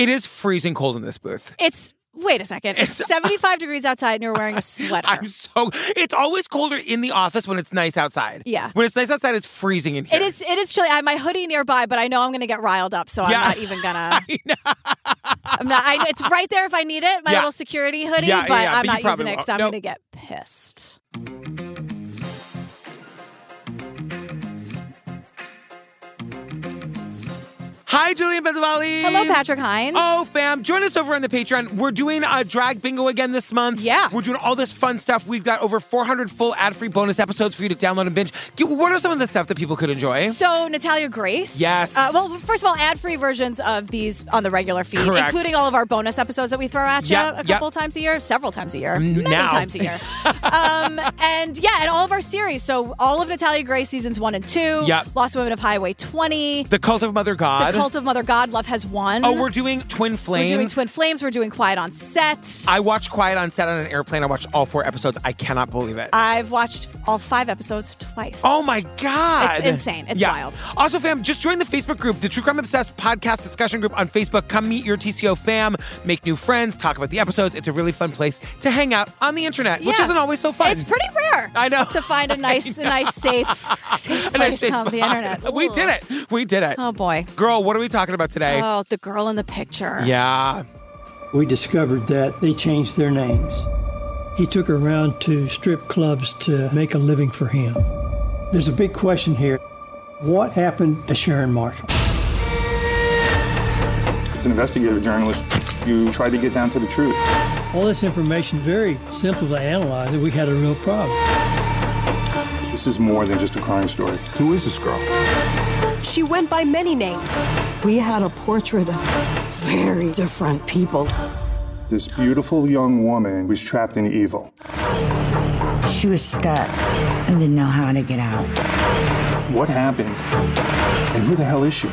It is freezing cold in this booth. Wait a second. It's 75 degrees outside and you're wearing a sweater. It's always colder in the office when it's nice outside. Yeah. When it's nice outside, it's freezing in here. It is chilly. I have my hoodie nearby, but I know I'm going to get riled up, so I'm not even going to. It's right there if I need it, my little security hoodie, but I'm not using it because I'm going to get pissed. Hi, Julian Benzavalli. Hello, Patrick Hines. Oh, fam. Join us over on the Patreon. We're doing a drag bingo again this month. Yeah. We're doing all this fun stuff. We've got over 400 full ad-free bonus episodes for you to download and binge. What are some of the stuff that people could enjoy? So, Natalia Grace. Yes. Well, first of all, ad-free versions of these on the regular feed, Correct. including all of our bonus episodes that we throw at you a couple times a year, several times a year, many times a year. and all of our series. So, all of Natalia Grace seasons 1 and 2. Yep. Lost Women of Highway 20. The Cult of Mother God. The Cult of Mother God. Love Has Won. Oh, we're doing Twin Flames. We're doing Quiet on Set. I watched Quiet on Set on an airplane. I watched all 4 episodes. I cannot believe it. I've watched all 5 episodes twice. Oh my God. It's insane. It's wild. Also, fam, just join the Facebook group, the True Crime Obsessed podcast discussion group on Facebook. Come meet your TCO fam, make new friends, talk about the episodes. It's a really fun place to hang out on the internet, which isn't always so fun. It's pretty rare. I know. To find a nice, safe place on the internet. We did it. We did it. Oh, boy. Girl, what are we talking about today? Oh, the girl in the picture. Yeah. We discovered that they changed their names. He took her around to strip clubs to make a living for him. There's a big question here. What happened to Sharon Marshall? As an investigative journalist, you try to get down to the truth. All this information, very simple to analyze, and we had a real problem. This is more than just a crime story. Who is this girl? She went by many names. We had a portrait of very different people. This beautiful young woman was trapped in evil. She was stuck and didn't know how to get out. What happened? And who the hell is she?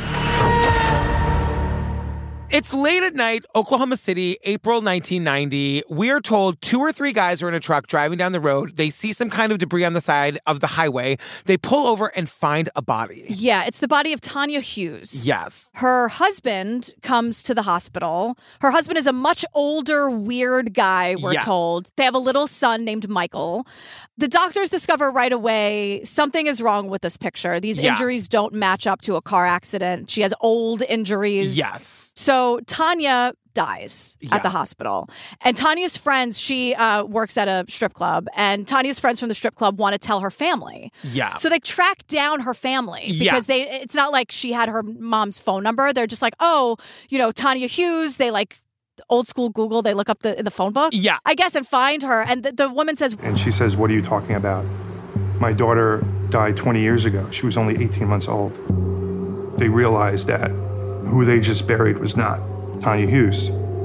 It's late at night, Oklahoma City, April 1990. We are told 2 or 3 guys are in a truck driving down the road. They see some kind of debris on the side of the highway. They pull over and find a body. Yeah, it's the body of Tanya Hughes. Yes. Her husband comes to the hospital. Her husband is a much older, weird guy, we're told. They have a little son named Michael. The doctors discover right away something is wrong with this picture. These injuries don't match up to a car accident. She has old injuries. Yes. So Tanya dies at the hospital. And Tanya's friends, she works at a strip club, and Tanya's friends from the strip club want to tell her family. Yeah. So they track down her family because it's not like she had her mom's phone number. They're just like, oh, Tanya Hughes. They old school Google, they look up in the phone book. Yeah. I guess, and find her. And the woman says... And she says, what are you talking about? My daughter died 20 years ago. She was only 18 months old. They realized that who they just buried was not Tanya Hughes.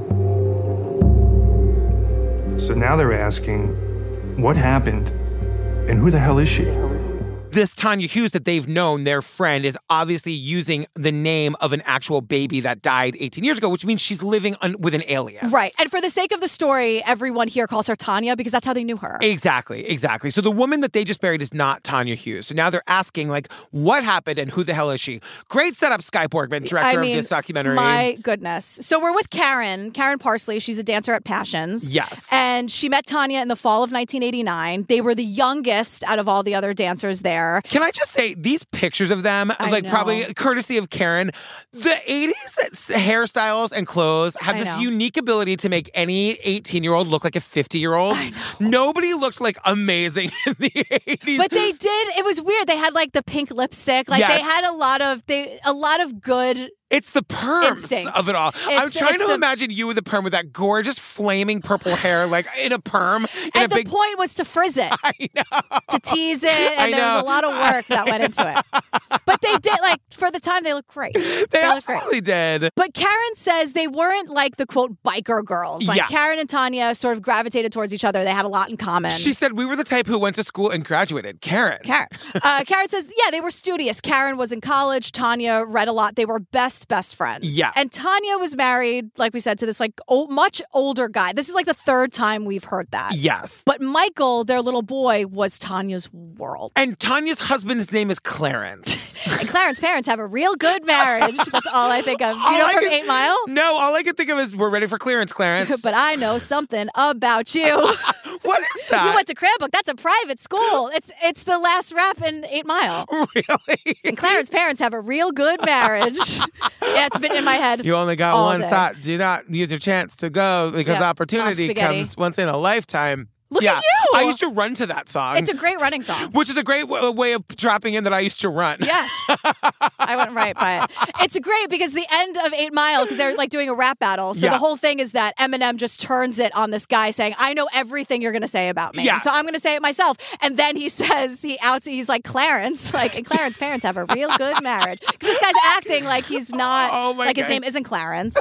So now they're asking, what happened and who the hell is she? This Tanya Hughes that they've known, their friend, is obviously using the name of an actual baby that died 18 years ago, which means she's living with an alias. Right. And for the sake of the story, everyone here calls her Tanya because that's how they knew her. Exactly. So the woman that they just buried is not Tanya Hughes. So now they're asking, what happened and who the hell is she? Great setup, Sky Borgman, director of this documentary. My goodness. So we're with Karen Parsley. She's a dancer at Passions. Yes. And she met Tanya in the fall of 1989. They were the youngest out of all the other dancers there. Can I just say, these pictures of them, probably courtesy of Karen, the 80s hairstyles and clothes have this unique ability to make any 18-year-old look like a 50-year-old. Nobody looked amazing in the 80s. But they did. It was weird. They had the pink lipstick. They had a lot of good... It's the perms of it all. I'm trying to imagine you with a perm with that gorgeous flaming purple hair, in a perm. And the point was to frizz it. I know. To tease it. And there was a lot of work that went into it. But they did, for the time, they looked great. They absolutely did. But Karen says they weren't the quote biker girls. Karen and Tanya sort of gravitated towards each other. They had a lot in common. She said we were the type who went to school and graduated. Karen says, they were studious. Karen was in college. Tanya read a lot. They were best best friends. Yeah. And Tanya was married, like we said, to this like much older guy. This is like the third time we've heard that. Yes. But Michael, their little boy, was Tanya's world. And Tanya's husband's name is Clarence. And Clarence's parents have a real good marriage. That's all I think of. Do you know from 8 Mile? No, all I can think of is we're ready for clearance, Clarence. But I know something about you. What is that? You went to Cranbrook. That's a private school. It's the last rap in 8 Mile. Really? And Clarence's parents have a real good marriage. Yeah, it's been in my head. You only got all one day. shot. Do not use your chance to go because opportunity comes once in a lifetime. Look at you! I used to run to that song. It's a great running song. Which is a great way of dropping in that I used to run. Yes. I went right by it. It's great because the end of 8 Mile, because they're like doing a rap battle. So the whole thing is that Eminem just turns it on this guy saying, I know everything you're going to say about me. Yeah. So I'm going to say it myself. And then he says, he's like Clarence. Like, and Clarence's parents have a real good marriage. Because this guy's acting like he's not, like his name isn't Clarence.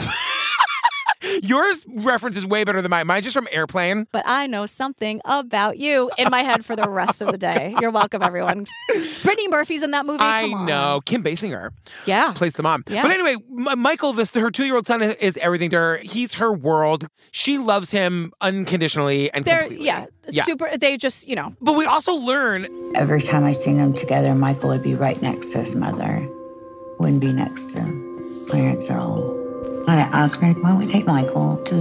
Yours reference is way better than mine. Mine's just from Airplane. But I know something about you in my head for the rest of the day. You're welcome, everyone. Brittany Murphy's in that movie. I know. Kim Basinger. Yeah. Plays the mom. Yeah. But anyway, Michael, her 2-year-old son is everything to her. He's her world. She loves him unconditionally and completely. Yeah. Super. They just, But we also learn. Every time I seen them together, Michael would be right next to his mother. Wouldn't be next to Clarence at all. And I asked her, why don't we take Michael to the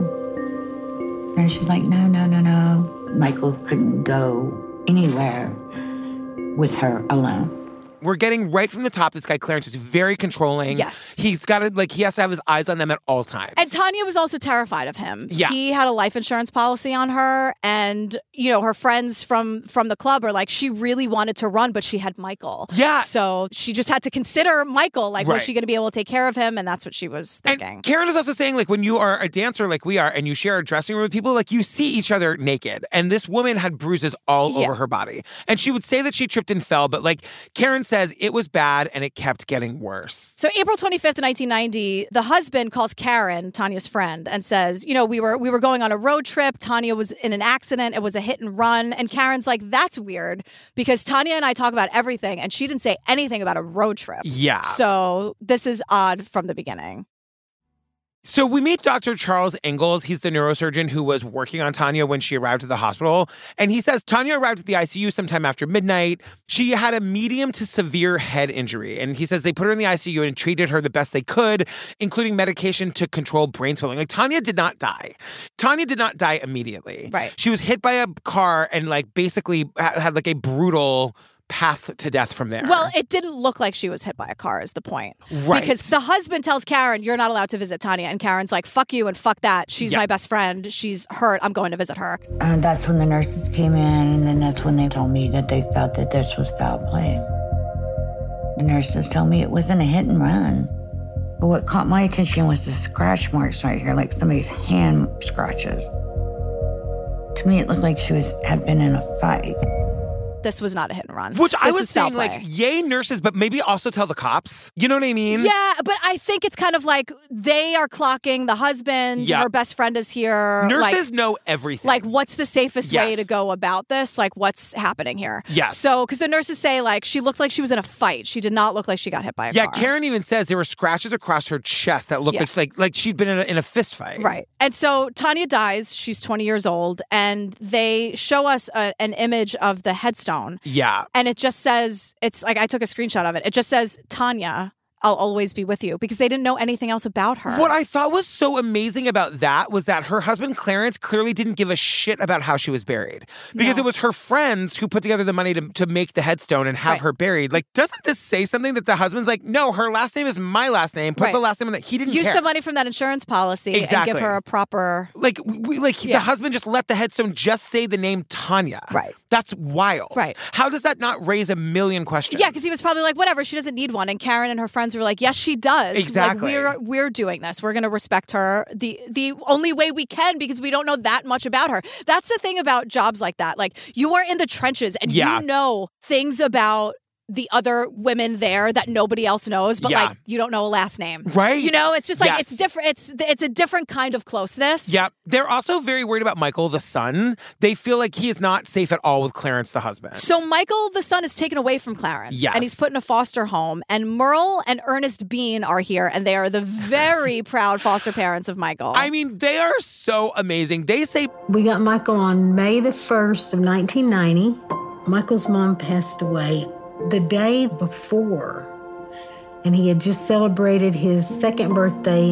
zoo? And she's like, no. Michael couldn't go anywhere with her alone. We're getting right from the top. This guy, Clarence, is very controlling. Yes. He has to have his eyes on them at all times. And Tanya was also terrified of him. Yeah. He had a life insurance policy on her. And, her friends from the club are like, she really wanted to run, but she had Michael. Yeah. So she just had to consider Michael. Like, was Right. she going to be able to take care of him? And that's what she was thinking. And Karen is also saying, like, when you are a dancer like we are and you share a dressing room with people, like, you see each other naked. And this woman had bruises all over her body. And she would say that she tripped and fell, but, like, Karen says it was bad and it kept getting worse. So April 25th, 1990, the husband calls Karen, Tanya's friend, and says, we were going on a road trip. Tanya was in an accident. It was a hit and run. And Karen's like, that's weird because Tanya and I talk about everything and she didn't say anything about a road trip. Yeah. So this is odd from the beginning. So we meet Dr. Charles Ingalls. He's the neurosurgeon who was working on Tanya when she arrived at the hospital. And he says Tanya arrived at the ICU sometime after midnight. She had a medium to severe head injury. And he says they put her in the ICU and treated her the best they could, including medication to control brain swelling. Like, Tanya did not die. Tanya did not die immediately. Right. She was hit by a car and, like, basically had, like, a brutal path to death from there. Well, it didn't look like she was hit by a car is the point. Right. Because the husband tells Karen, you're not allowed to visit Tanya. And Karen's like, fuck you and fuck that. She's my best friend. She's hurt. I'm going to visit her. That's when the nurses came in, and then that's when they told me that they felt that this was foul play. The nurses told me it wasn't a hit and run. But what caught my attention was the scratch marks right here, like somebody's hand scratches. To me, it looked like she had been in a fight. This was not a hit and run. Which I was saying, like, yay nurses, but maybe also tell the cops. You know what I mean? Yeah, but I think it's kind of like they are clocking the husband. Her best friend is here. Nurses know everything. Like, what's the safest way to go about this? Like, what's happening here? Yes. So, because the nurses say, like, she looked like she was in a fight. She did not look like she got hit by a car. Yeah, Karen even says there were scratches across her chest that looked like she'd been in a fist fight. Right. And so Tanya dies. She's 20 years old. And they show us an image of the headstone. Yeah. And it just says, it's like, I took a screenshot of it. It just says, Tanya, I'll always be with you, because they didn't know anything else about her. What I thought was so amazing about that was that her husband, Clarence, clearly didn't give a shit about how she was buried. Because it was her friends who put together the money to make the headstone and have her buried. Like, doesn't this say something that the husband's like, no, her last name is my last name. Put the last name on that. He didn't use care. some money from that insurance policy and give her a proper... The husband just let the headstone just say the name Tanya. Right. That's wild. Right. How does that not raise a million questions? Yeah, because he was probably like, whatever, she doesn't need one. And Karen and her friends were like, yes, she does. Exactly. Like, we're doing this. We're going to respect her the only way we can, because we don't know that much about her. That's the thing about jobs like that. Like, you are in the trenches and you know things about the other women there that nobody else knows, but like you don't know a last name. Right. You know, it's just like it's different. It's a different kind of closeness. Yeah. They're also very worried about Michael, the son. They feel like he is not safe at all with Clarence, the husband. So Michael, the son, is taken away from Clarence. Yes. And he's put in a foster home. And Merle and Ernest Bean are here, and they are the very proud foster parents of Michael. I mean, they are so amazing. They say, we got Michael on May the 1st of 1990. Michael's mom passed away the day before, and he had just celebrated his 2nd birthday.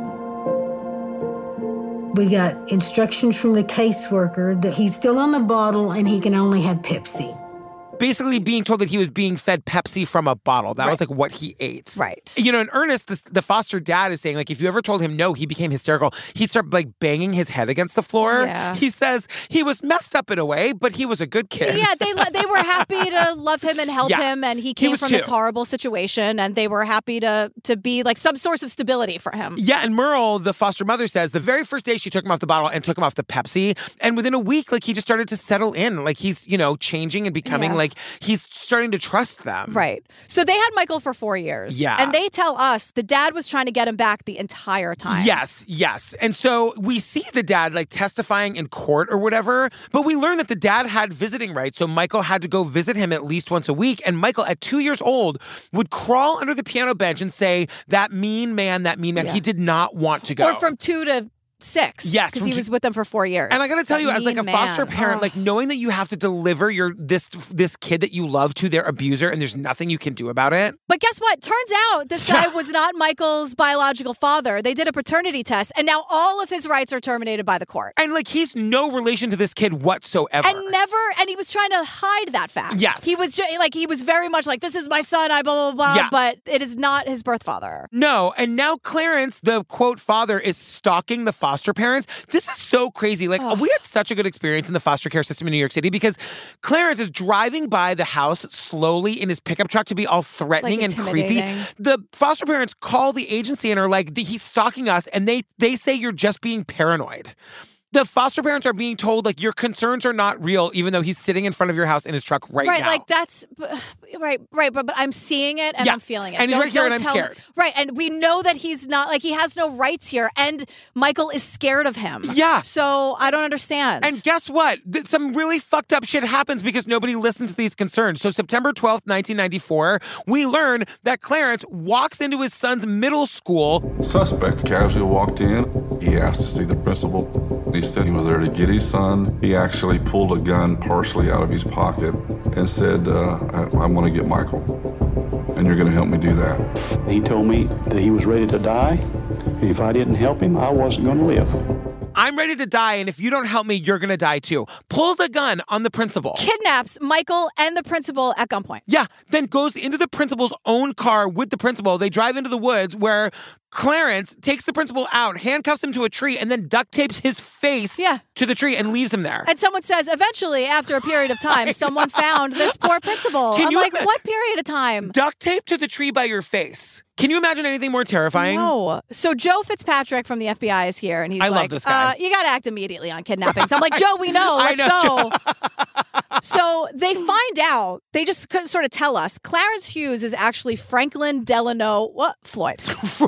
We got instructions from the caseworker that he's still on the bottle and he can only have Pepsi. Basically being told that he was being fed Pepsi from a bottle. That was like what he ate. Right. You know, and Ernest, the foster dad, is saying, like, if you ever told him no, he became hysterical. He'd start like banging his head against the floor. Yeah. He says he was messed up in a way, but he was a good kid. Yeah, they were happy to love him and help him, and he came from this horrible situation, and they were happy to be like some source of stability for him. Yeah, and Merle, the foster mother, says the very first day she took him off the bottle and took him off the Pepsi, and within a week, like, he just started to settle in. Like, he's, you know, changing and becoming like, he's starting to trust them. Right. So they had Michael for 4 years. Yeah. And they tell us the dad was trying to get him back the entire time. Yes. And so we see the dad like testifying in court or whatever, but we learn that the dad had visiting rights. So Michael had to go visit him at least once a week. And Michael, at 2 years old, would crawl under the piano bench and say, that mean man. Yeah. He did not want to go. Or from 2 to 6. Yes. Because he was with them for 4 years. And I got to tell you, as like a foster parent, like knowing that you have to deliver this kid that you love to their abuser and there's nothing you can do about it. But guess what? Turns out this guy was not Michael's biological father. They did a paternity test, and now all of his rights are terminated by the court. And like, he's no relation to this kid whatsoever. And he was trying to hide that fact. Yes. He was very much like, this is my son, I blah, blah, blah, Yeah. but it is not his birth father. No, and now Clarence, the quote father, is stalking the foster parents. This is so crazy. Like, we had such a good experience in the foster care system in New York City because Clarence is driving by the house slowly in his pickup truck to be all threatening and creepy. The foster parents call the agency and are like, he's stalking us, and they say you're just being paranoid. The foster parents are being told, like, your concerns are not real, even though he's sitting in front of your house in his truck right now. Right, like, that's... Right, but I'm seeing it and I'm feeling it. And he's right here and I'm scared. Right, and we know that he's not... Like, he has no rights here, and Michael is scared of him. Yeah. So, I don't understand. And guess what? Some really fucked up shit happens because nobody listens to these concerns. So, September 12th, 1994, we learn that Clarence walks into his son's middle school. Suspect casually walked in. He asked to see the principal. He said he was there to get his son. He actually pulled a gun partially out of his pocket and said, I want to get Michael, and you're going to help me do that. He told me that he was ready to die. If I didn't help him, I wasn't going to live. I'm ready to die, and if you don't help me, you're going to die too. Pulls a gun on the principal. Kidnaps Michael and the principal at gunpoint. Yeah, then goes into the principal's own car with the principal. They drive into the woods where Clarence takes the principal out, handcuffs him to a tree, and then duct tapes his face to the tree and leaves him there. And someone says, eventually, after a period of time, someone found this poor principal. I'm like, what period of time? Duct tape to the tree by your face. Can you imagine anything more terrifying? No. So Joe Fitzpatrick from the FBI is here, and he's I like, love this guy. You got to act immediately on kidnappings. I'm like, Joe, we know. Let's go. So they find out, they just sort of tell us, Clarence Hughes is actually Franklin Delano Floyd.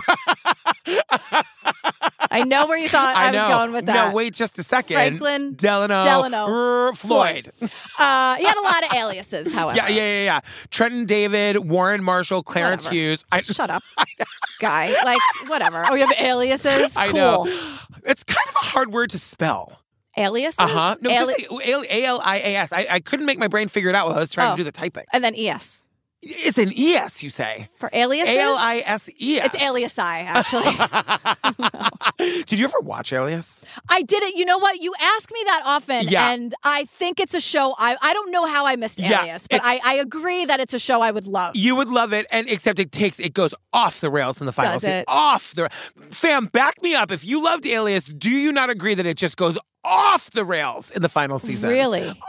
I know where you thought I was going with that. No, wait just a second. Franklin Delano Floyd. He had a lot of aliases, however. Yeah. Trenton David, Warren Marshall, Clarence Hughes. Shut up, guy. Like, whatever. Oh, you have aliases? I know. It's kind of a hard word to spell. Aliases? Uh-huh. No, just like A-L-I-A-S. I couldn't make my brain figure it out while I was trying to do the typing. And then E-S. It's an E-S, you say. For aliases? A-L-I-S-E-S. It's Alias-I, actually. Did you ever watch Alias? I did it. You know what? You ask me that often, and I think it's a show. I don't know how I missed Alias, but I agree that it's a show I would love. You would love it, and except it goes off the rails in the final season. Fam, back me up. If you loved Alias, do you not agree that it just goes off the rails in the final season? Really? Off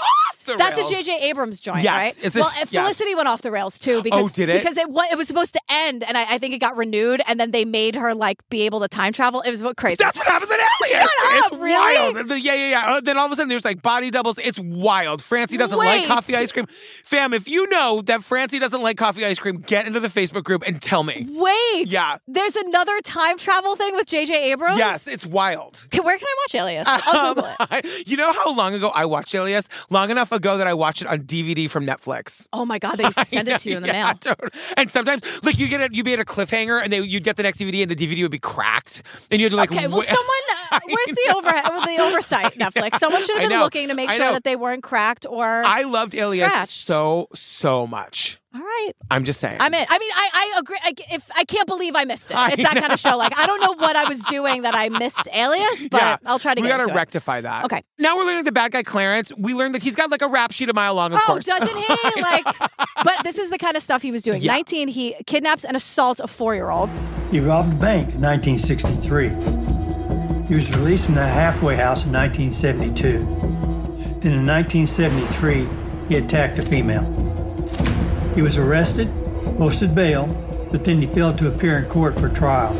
off the rails. That's a J.J. Abrams joint, yes, right? Felicity went off the rails too. Because, did it? Because it was supposed to end, and I think it got renewed, and then they made her be able to time travel. It was crazy. That's what happens in Alias. Shut up, it's really? Wild. Yeah. Then all of a sudden there's body doubles. It's wild. Francie doesn't like coffee ice cream. Fam, if you know that Francie doesn't like coffee ice cream, get into the Facebook group and tell me. Wait. Yeah. There's another time travel thing with J.J. Abrams? Yes, it's wild. Where can I watch Alias? I'll Google it. You know how long ago I watched Alias? Long enough ago that I watched it on DVD from Netflix. Oh my God, they used to send it to you in the mail. Totally. And sometimes, you'd be at a cliffhanger, and you'd get the next DVD, and the DVD would be cracked, and you'd okay, well, someone, where's the oversight, Netflix? Someone should have been looking to make sure that they weren't cracked or I loved Alias scratched. so much. All right. I'm just saying. I'm in. I mean, I agree. I can't believe I missed it. It's that kind of show. I don't know what I was doing that I missed Alias, but I'll try to get into it. We got to rectify that. Okay. Now we're learning the bad guy Clarence. We learned that he's got a rap sheet a mile long, of course. Oh, doesn't he? But this is the kind of stuff he was doing. Yeah. 19, he kidnaps and assaults a 4-year-old. He robbed a bank in 1963. He was released from the halfway house in 1972. Then in 1973, he attacked a female. He was arrested, posted bail, but then he failed to appear in court for trial.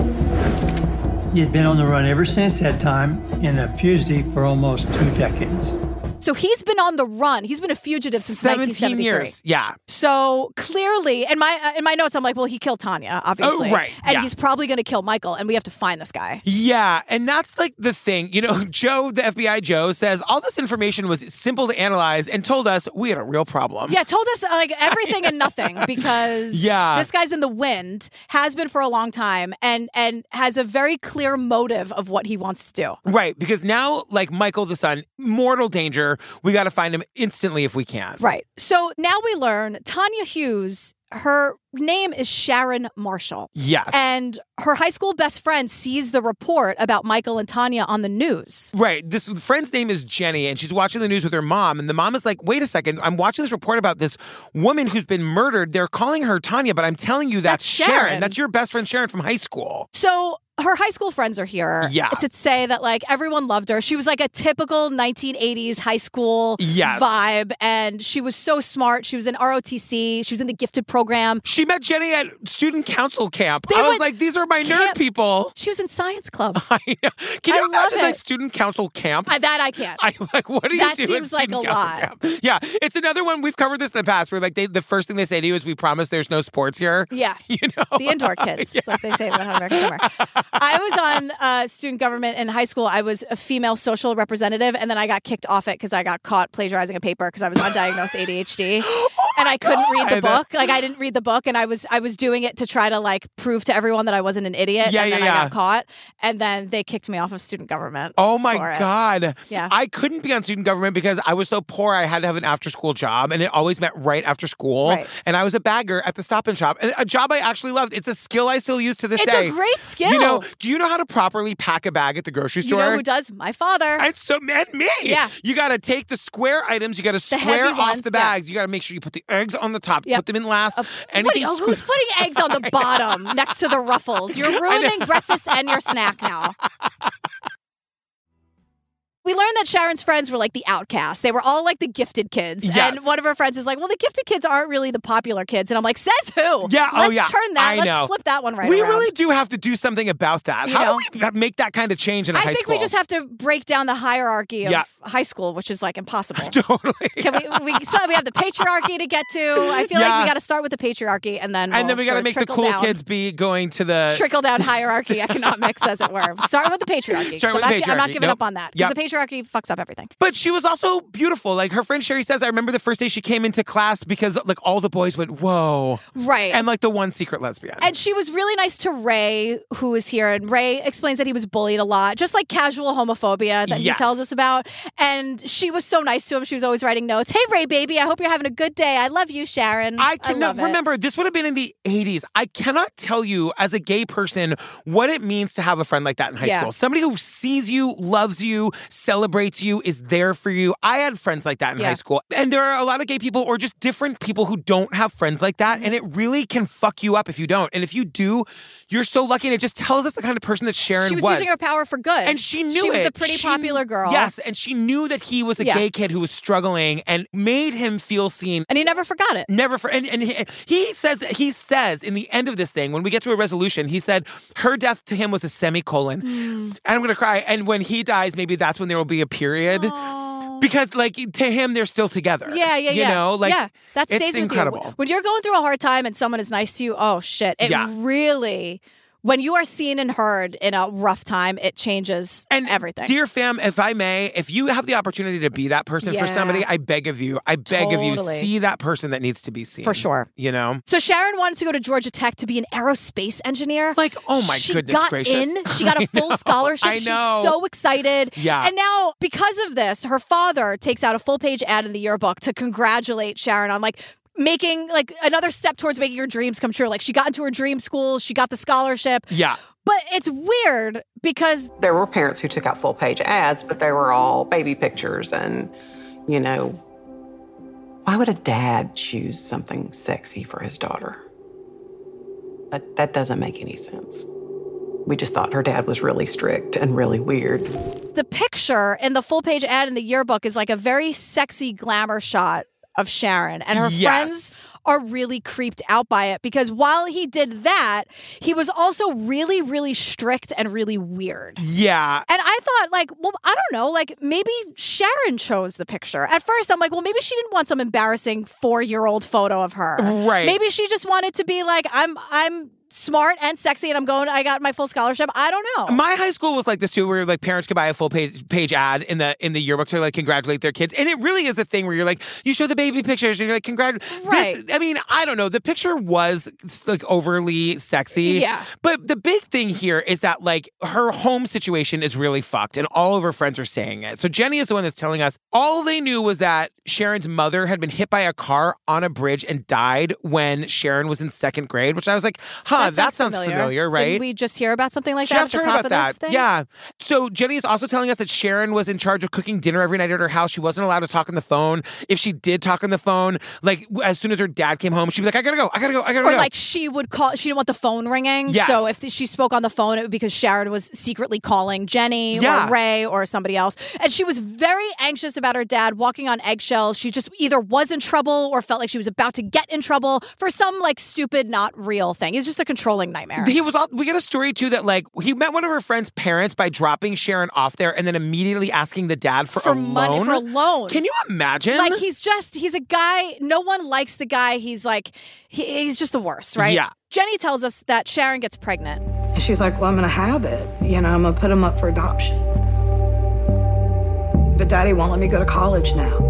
He had been on the run ever since that time and a fugitive for almost 2 decades. So he's been on the run. He's been a fugitive since 17 years. Yeah. So clearly, in my notes, I'm like, well, he killed Tanya, obviously. Oh, right. And he's probably going to kill Michael, and we have to find this guy. Yeah, and that's the thing. Joe, the FBI Joe, says all this information was simple to analyze and told us we had a real problem. Yeah, told us everything and nothing because this guy's in the wind, has been for a long time, and has a very clear motive of what he wants to do. Right, because now, Michael the son, mortal danger. We got to find him instantly if we can. Right. So now we learn Tanya Hughes, her name is Sharon Marshall. Yes. And her high school best friend sees the report about Michael and Tanya on the news. Right. This friend's name is Jenny, and she's watching the news with her mom. And the mom is like, wait a second, I'm watching this report about this woman who's been murdered. They're calling her Tanya, but I'm telling you that's Sharon. That's your best friend Sharon from high school. So her high school friends are here to say that everyone loved her. She was a typical 1980s high school vibe, and she was so smart. She was in ROTC. She was in the gifted program. She met Jenny at student council camp. I was like, these are my nerd people. She was in science club. I know. Can you imagine student council camp? That I can't. What do you do? That seems like a lot. Camp? Yeah, it's another one. We've covered this in the past where the first thing they say to you is, we promise there's no sports here. Yeah. The indoor kids, like they say about American Summer. I was on student government in high school. I was a female social representative, and then I got kicked off it because I got caught plagiarizing a paper because I was undiagnosed ADHD. And I couldn't read the book. I didn't read the book, and I was doing it to try to prove to everyone that I wasn't an idiot. And then I got caught, and then they kicked me off of student government. Oh my God. Yeah. I couldn't be on student government because I was so poor I had to have an after-school job, and it always meant right after school. Right. And I was a bagger at the Stop and Shop. A job I actually loved. It's a skill I still use to this day. It's a great skill. Do you know how to properly pack a bag at the grocery store? You know who does? My father. And me. Yeah. You got to take the square items. You got to square off the bags. You got to make sure you put the eggs on the top. Put them in last. Who's putting eggs on the bottom next to the Ruffles? You're ruining breakfast and your snack now. We learned that Sharon's friends were the outcasts. They were all the gifted kids. Yes. And one of her friends is like, well, the gifted kids aren't really the popular kids. And I'm like, says who? Yeah. Let's turn that. Let's flip that one right We around. really do have to do something about that. How do we make that kind of change in high school? I think we just have to break down the hierarchy of high school, which is impossible. Totally. Can we have the patriarchy to get to. I feel like we got to start with the patriarchy and then we got to make the cool kids be going to the trickle down hierarchy economics, as it were. Start with the patriarchy. I'm not giving up on that because the patriarchy fucks up everything. But she was also beautiful. Her friend Sherry says, I remember the first day she came into class because all the boys went, whoa. Right. And the one secret lesbian. And she was really nice to Ray, who is here. And Ray explains that he was bullied a lot, just casual homophobia that he tells us about. And she was so nice to him. She was always writing notes. Hey, Ray, baby, I hope you're having a good day. I love you, Sharon. I cannot remember. This would have been in the 80s. I cannot tell you as a gay person what it means to have a friend like that in high school. Somebody who sees you, loves you, celebrates you, is there for you. I had friends like that in high school. And there are a lot of gay people or just different people who don't have friends like that. And it really can fuck you up if you don't. And if you do, you're so lucky. And it just tells us the kind of person that Sharon was. She was using her power for good. And she knew it. She was a pretty popular girl. Yes. And she knew that he was a gay kid who was struggling and made him feel seen. And he never forgot it. And he says in the end of this thing, when we get to a resolution, he said her death to him was a semicolon. And I'm going to cry. And when he dies, maybe that's when there will be a period. Aww. Because, like, to him, they're still together. Yeah. You know? Like, that stays with incredible. You. When you're going through a hard time and someone is nice to you, oh, shit. It really... When you are seen and heard in a rough time, it changes everything. Dear fam, if I may, if you have the opportunity to be that person for somebody, I beg of you, see that person that needs to be seen. For sure. You know? So Sharon wanted to go to Georgia Tech to be an aerospace engineer. Like, oh my goodness gracious. She got a full scholarship. I know. She's so excited. Yeah. And now, because of this, her father takes out a full-page ad in the yearbook to congratulate Sharon on, like, making, like, another step towards making her dreams come true. Like, she got into her dream school, she got the scholarship. Yeah. But it's weird because there were parents who took out full-page ads, but they were all baby pictures. And, you know, why would a dad choose something sexy for his daughter? That doesn't make any sense. We just thought her dad was really strict and really weird. The picture in the full-page ad in the yearbook is like a very sexy glamour shot of Sharon, and her friends are really creeped out by it because while he did that, he was also really, really strict and really weird. Yeah. And I thought, like, well, I don't know, like, maybe Sharon chose the picture. At first, I'm like, well, maybe she didn't want some embarrassing 4-year-old photo of her. Right. Maybe she just wanted to be like, I'm smart and sexy and I got my full scholarship. I don't know. My high school was like this too, where like parents could buy a full page ad in the yearbook to like congratulate their kids. And it really is a thing where you're like, you show the baby pictures and you're like, right. I mean, I don't know. The picture was like overly sexy. Yeah. But the big thing here is that like her home situation is really fucked and all of her friends are saying it. So Jenny is the one that's telling us all they knew was that Sharon's mother had been hit by a car on a bridge and died when Sharon was in 2nd grade, which I was like, that sounds familiar, right? Didn't we just hear about something like that at the top of this thing? Yeah. So Jenny is also telling us that Sharon was in charge of cooking dinner every night at her house. She wasn't allowed to talk on the phone. If she did talk on the phone, like as soon as her dad came home, she'd be like, I gotta go. Or like she would call, she didn't want the phone ringing. Yes. So if she spoke on the phone, it would be because Sharon was secretly calling Jenny or Ray or somebody else. And she was very anxious about her dad walking on eggshells. She just either was in trouble or felt like she was about to get in trouble for some like stupid, not real thing. It's just a controlling nightmare. We get a story too that like he met one of her friend's parents by dropping Sharon off there and then immediately asking the dad for money, for a loan. Can you imagine? Like he's a guy, no one likes the guy. He's like, he's just the worst, right? Yeah. Jenny tells us that Sharon gets pregnant. And she's like, well, I'm going to have it. You know, I'm going to put him up for adoption. But Daddy won't let me go to college now.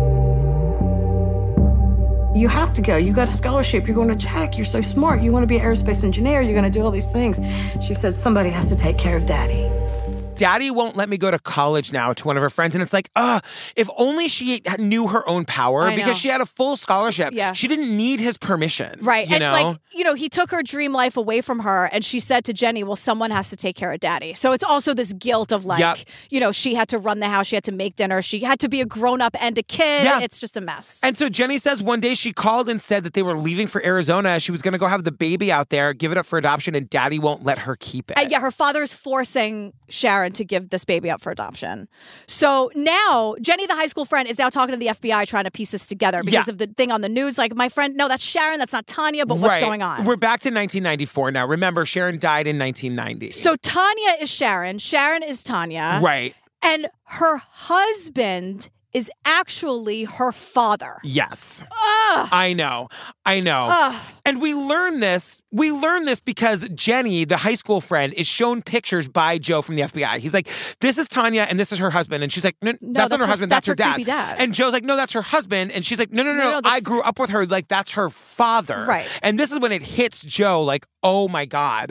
You have to go. You got a scholarship. You're going to Tech. You're so smart. You want to be an aerospace engineer. You're going to do all these things. She said, somebody has to take care of Daddy. Daddy won't let me go to college now, to one of her friends. And it's like, if only she knew her own power because she had a full scholarship. Yeah. She didn't need his permission. Right. You and know? like, you know, he took her dream life away from her and she said to Jenny, well, someone has to take care of Daddy. So it's also this guilt of like, you know, she had to run the house. She had to make dinner. She had to be a grown-up and a kid. Yeah. It's just a mess. And so Jenny says one day she called and said that they were leaving for Arizona. She was going to go have the baby out there, give it up for adoption, and Daddy won't let her keep it. Yeah, her father's forcing Sharon to give this baby up for adoption. So now Jenny, the high school friend, is now talking to the FBI trying to piece this together because of the thing on the news. Like, my friend, no, that's Sharon, that's not Tanya, but what's going on? We're back to 1994 now. Remember, Sharon died in 1990. So Tanya is Sharon. Sharon is Tanya. Right. And her husband is actually her father. Yes. Ugh. I know. Ugh. And we learn this because Jenny, the high school friend, is shown pictures by Joe from the FBI. He's like, this is Tanya and this is her husband. And she's like, no, that's not her husband, that's her dad. And Joe's like, no, that's her husband. And she's like, no, I grew up with her. Like, that's her father. Right. And this is when it hits Joe like, oh my God.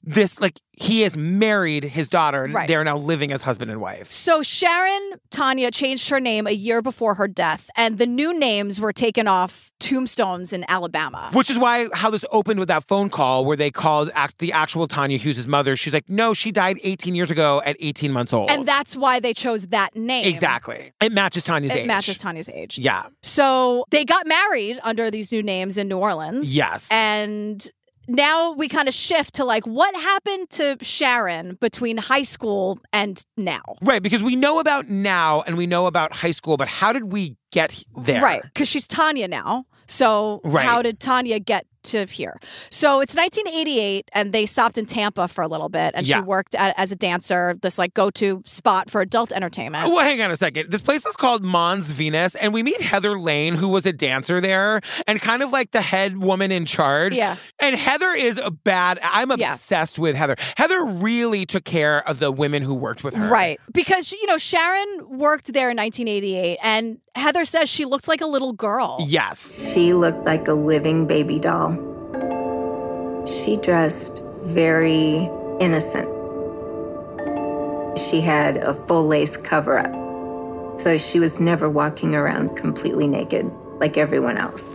this, like, he has married his daughter and they're now living as husband and wife. So Sharon Tanya changed her name a year before her death, and the new names were taken off tombstones in Alabama. Which is how this opened with that phone call where they called the actual Tanya Hughes' mother. She's like, no, she died 18 years ago at 18 months old. And that's why they chose that name. Exactly. It matches Tanya's age. It matches Tanya's age. Yeah. So they got married under these new names in New Orleans. Yes. And now we kind of shift to like what happened to Sharon between high school and now. Right, because we know about now and we know about high school, but how did we get there? Right, because she's Tanya now. So how did Tanya get to here? So it's 1988, and they stopped in Tampa for a little bit, and she worked as a dancer, this like go-to spot for adult entertainment. Well, hang on a second. This place is called Mons Venus, and we meet Heather Lane, who was a dancer there, and kind of like the head woman in charge. Yeah. And Heather is I'm obsessed with Heather. Heather really took care of the women who worked with her. Right. Because, Sharon worked there in 1988, and Heather says she looked like a little girl. Yes. She looked like a living baby doll. She dressed very innocent. She had a full lace cover-up, so she was never walking around completely naked like everyone else.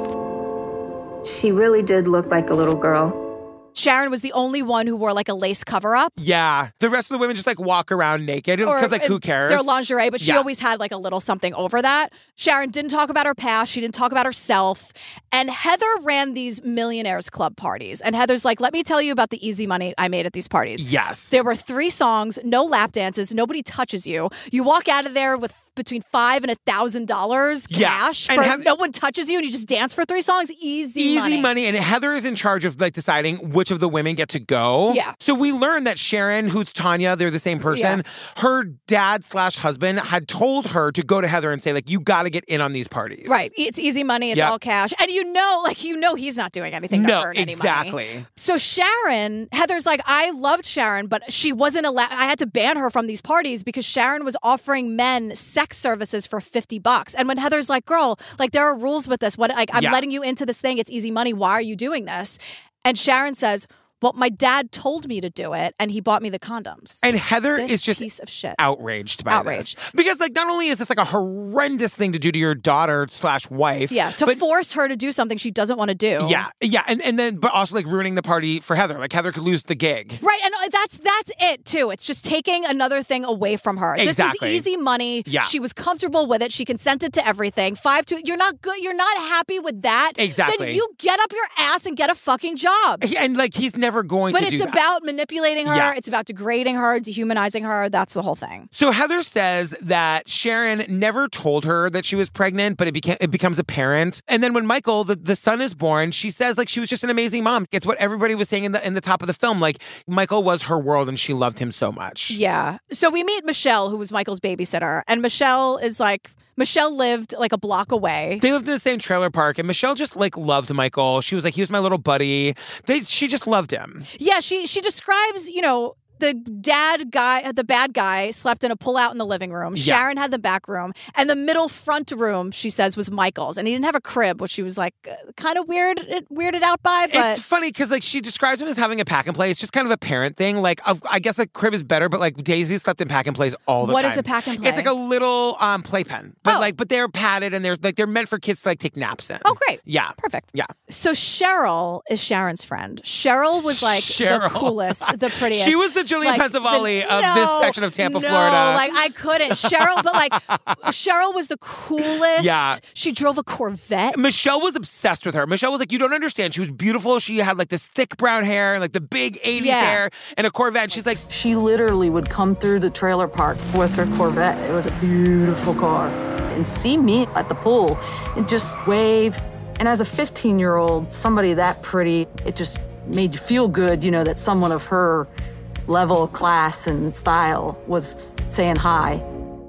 She really did look like a little girl. Sharon was the only one who wore like a lace cover-up. Yeah. The rest of the women just like walk around naked because like who cares? Their lingerie, but she always had like a little something over that. Sharon didn't talk about her past. She didn't talk about herself. And Heather ran these Millionaires Club parties. And Heather's like, let me tell you about the easy money I made at these parties. Yes. There were 3 songs, no lap dances, nobody touches you. You walk out of there with between $5,000 and $1,000 cash for no one touches you and you just dance for 3 songs. Easy money. And Heather is in charge of like deciding which of the women get to go. Yeah. So we learned that Sharon, who's Tanya, they're the same person. Yeah. Her dad/husband had told her to go to Heather and say like, you got to get in on these parties. Right. It's easy money. It's all cash. And he's not doing anything to earn any money. So Sharon, Heather's like, I loved Sharon, but she wasn't allowed. I had to ban her from these parties because Sharon was offering men sex services for $50. And when Heather's like, girl, like there are rules with this. I'm letting you into this thing. It's easy money. Why are you doing this? And Sharon says, well, my dad told me to do it, and he bought me the condoms. And Heather this is just piece of shit. outraged by this. Because, like, not only is this like a horrendous thing to do to your daughter/wife. Yeah, to force her to do something she doesn't want to do. Yeah, and then, but also like ruining the party for Heather. Like Heather could lose the gig. Right, and that's it too. It's just taking another thing away from her. Exactly. This was easy money. Yeah. She was comfortable with it. She consented to everything. 5-2. You're not good. You're not happy with that. Exactly. Then you get up your ass and get a fucking job. And like he's never going to do that. But it's about manipulating her. Yeah. It's about degrading her, dehumanizing her. That's the whole thing. So Heather says that Sharon never told her that she was pregnant, but it becomes apparent. And then when Michael, the son, is born, she says like she was just an amazing mom. It's what everybody was saying in the top of the film. Like Michael was her world and she loved him so much. Yeah. So we meet Michelle, who was Michael's babysitter. And Michelle lived like a block away. They lived in the same trailer park, and Michelle just like loved Michael. She was like, he was my little buddy. She just loved him. Yeah, she describes, the bad guy slept in a pullout in the living room. Yeah. Sharon had the back room. And the middle front room, she says, was Michael's. And he didn't have a crib, which she was like kind of weirded out by. But it's funny because like she describes him as having a pack and play. It's just kind of a parent thing. Like I guess a crib is better, but like Daisy slept in pack and plays all the time. What is a pack and play? It's like a little playpen. But they're padded and they're meant for kids to like take naps in. Oh, great. Yeah. Perfect. Yeah. So Cheryl is Sharon's friend. Cheryl was like the coolest, the prettiest. She was the Julian Pensavalle of this section of Tampa, Florida. Like I couldn't. Cheryl was the coolest. Yeah. She drove a Corvette. Michelle was obsessed with her. Michelle was like, you don't understand. She was beautiful. She had like this thick brown hair and like the big 80s hair and a Corvette. She's like, she literally would come through the trailer park with her Corvette. It was a beautiful car. And see me at the pool and just wave. And as a 15-year-old, somebody that pretty, it just made you feel good, that someone of her level, class, and style was saying hi.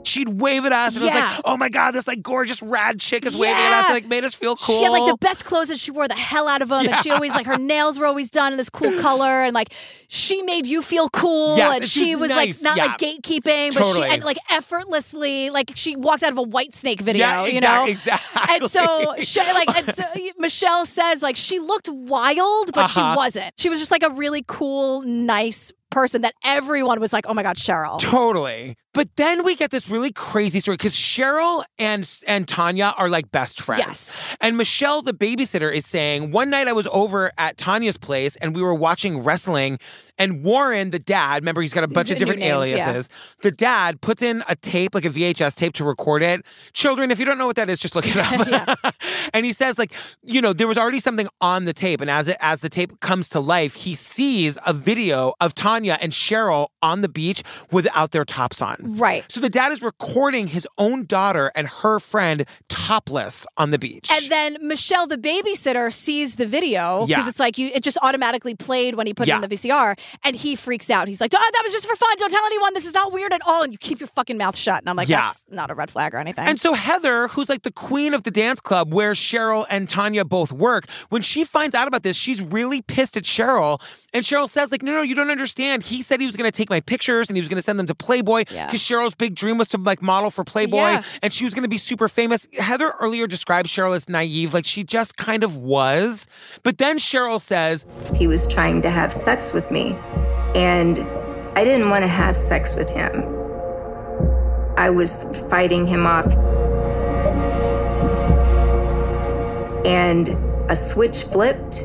she'd wave at us and it was like, oh my God, this like gorgeous rad chick is waving at us and like made us feel cool. She had like the best clothes and she wore the hell out of them. And she always like, her nails were always done in this cool color. And like, she made you feel cool. Yes, and she was nice. like, not like gatekeeping, but she and like effortlessly, like she walked out of a White Snake video, you know? Exactly. And so Michelle says like, she looked wild, but she wasn't. She was just like a really cool, nice person that everyone was like, oh my God, Cheryl. Totally. But then we get this really crazy story because Cheryl and Tanya are like best friends. Yes. And Michelle, the babysitter, is saying, one night I was over at Tanya's place and we were watching wrestling and Warren, the dad, remember he's got a bunch of different aliases. The dad puts in a tape, like a VHS tape to record it. Children, if you don't know what that is, just look it up. And he says like, you know, there was already something on the tape. And as the tape comes to life, he sees a video of Tanya and Cheryl on the beach without their tops on. Right. So the dad is recording his own daughter and her friend topless on the beach. And then Michelle, the babysitter, sees the video because it's like it just automatically played when he put it in the VCR, and he freaks out. He's like, "Oh, that was just for fun. Don't tell anyone. This is not weird at all." And you keep your fucking mouth shut. And I'm like, that's not a red flag or anything. And so Heather, who's like the queen of the dance club where Cheryl and Tanya both work, when she finds out about this, she's really pissed at Cheryl. And Cheryl says like, no, you don't understand. He said he was going to take my pictures and he was going to send them to Playboy because Cheryl's big dream was to like model for Playboy and she was going to be super famous. Heather earlier described Cheryl as naive, like she just kind of was. But then Cheryl says, he was trying to have sex with me and I didn't want to have sex with him. I was fighting him off. And a switch flipped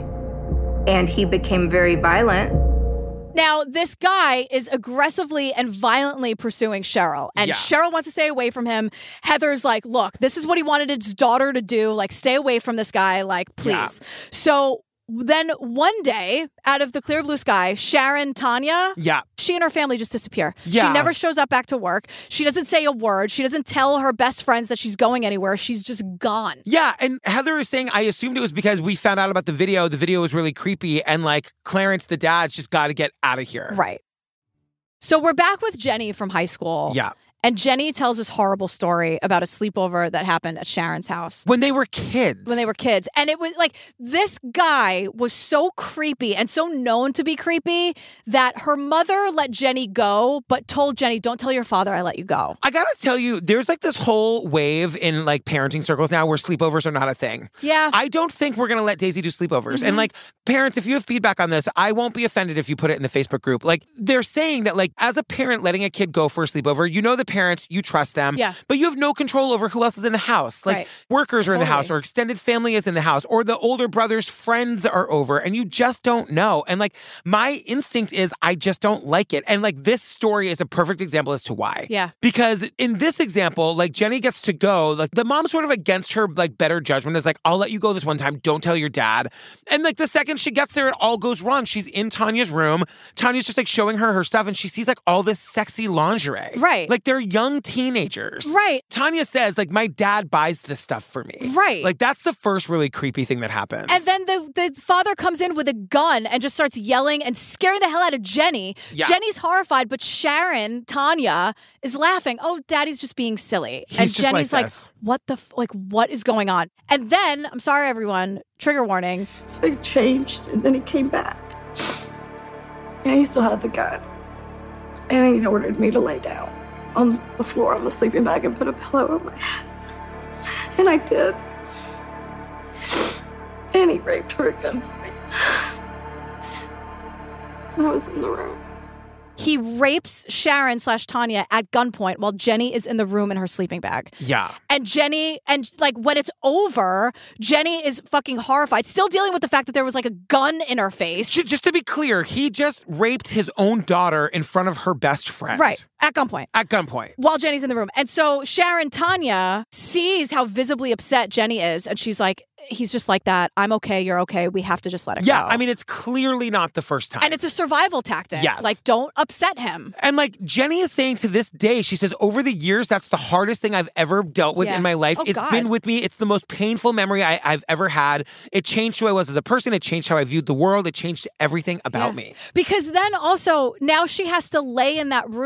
and he became very violent. Now, this guy is aggressively and violently pursuing Cheryl. And Cheryl wants to stay away from him. Heather's like, look, this is what he wanted his daughter to do. Like, stay away from this guy. Like, please. So then one day, out of the clear blue sky, Sharon, Tanya, she and her family just disappear. She never shows up back to work. She doesn't say a word. She doesn't tell her best friends that she's going anywhere. She's just gone. Yeah, and Heather is saying, I assumed it was because we found out about the video. The video was really creepy, and like Clarence, the dad's just got to get out of here. Right. So we're back with Jenny from high school. Yeah. And Jenny tells this horrible story about a sleepover that happened at Sharon's house. When they were kids. And it was like, this guy was so creepy and so known to be creepy that her mother let Jenny go, but told Jenny, don't tell your father I let you go. I gotta tell you, there's like this whole wave in like parenting circles now where sleepovers are not a thing. Yeah. I don't think we're gonna let Daisy do sleepovers. Mm-hmm. And like, parents, if you have feedback on this, I won't be offended if you put it in the Facebook group. Like, they're saying that like, as a parent letting a kid go for a sleepover, you know the parents, you trust them, but you have no control over who else is in the house. Like workers are in the house or extended family is in the house or the older brother's friends are over and you just don't know. And like my instinct is I just don't like it. And like this story is a perfect example as to why. Yeah. Because in this example, like Jenny gets to go, like the mom's sort of against her like better judgment is like, I'll let you go this one time. Don't tell your dad. And like the second she gets there, it all goes wrong. She's in Tanya's room. Tanya's just like showing her stuff and she sees like all this sexy lingerie. Right. Like they're young teenagers. Right. Tanya says, like, my dad buys this stuff for me. Right. Like, that's the first really creepy thing that happens. And then the father comes in with a gun and just starts yelling and scaring the hell out of Jenny. Yeah. Jenny's horrified, but Sharon, Tanya, is laughing. Oh, daddy's just being silly. And Jenny's like, what what is going on? And then, I'm sorry, everyone, trigger warning. So he changed and then he came back. And he still had the gun. And he ordered me to lay down on the floor on the sleeping bag and put a pillow on my head. And I did. And he raped her at gunpoint. I was in the room. He rapes Sharon/Tanya at gunpoint while Jenny is in the room in her sleeping bag. Yeah. And Jenny, and like when it's over, Jenny is fucking horrified, still dealing with the fact that there was like a gun in her face. Just to be clear, he just raped his own daughter in front of her best friend. Right. At gunpoint. At gunpoint. While Jenny's in the room. And so Sharon, Tanya sees how visibly upset Jenny is. And she's like, he's just like that. I'm okay. You're okay. We have to just let it go. Yeah. I mean, it's clearly not the first time. And it's a survival tactic. Yes. Like, don't upset him. And like Jenny is saying to this day, she says, over the years, that's the hardest thing I've ever dealt with in my life. It's been with me. It's the most painful memory I've ever had. It changed who I was as a person. It changed how I viewed the world. It changed everything about me. Because then also, now she has to lay in that room and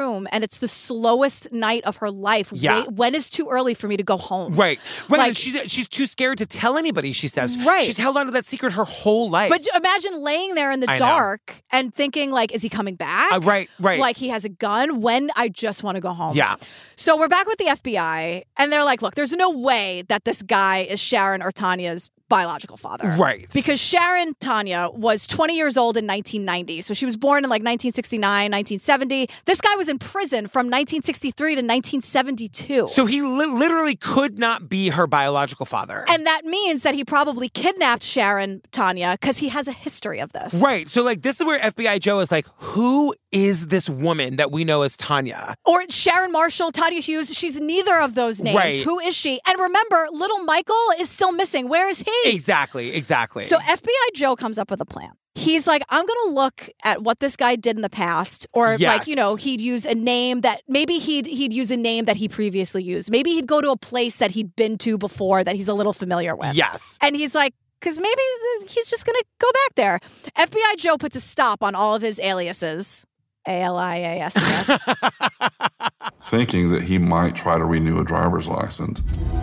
it's the slowest night of her life. Yeah. Wait, when is too early for me to go home? Right. Like, and she's too scared to tell anybody, she says. Right. She's held on to that secret her whole life. But imagine laying there in the dark and thinking, like, is he coming back? Right. Like, he has a gun. When I just want to go home. Yeah. So we're back with the FBI, and they're like, look, there's no way that this guy is Sharon or Tanya's biological father. Right. Because Sharon Tanya was 20 years old in 1990. So she was born in like 1969, 1970. This guy was in prison from 1963 to 1972. So he literally could not be her biological father. And that means that he probably kidnapped Sharon Tanya because he has a history of this. Right. So like this is where FBI Joe is like, who is this woman that we know as Tanya? Or Sharon Marshall, Tanya Hughes. She's neither of those names. Right. Who is she? And remember, little Michael is still missing. Where is he? Exactly. So FBI Joe comes up with a plan. He's like, I'm going to look at what this guy did in the past, or like, you know, he'd use a name that maybe he'd use a name that he previously used. Maybe he'd go to a place that he'd been to before that he's a little familiar with. Yes. And he's like, because maybe he's just going to go back there. FBI Joe puts a stop on all of his aliases. ALIASS. Thinking that he might try to renew a driver's license.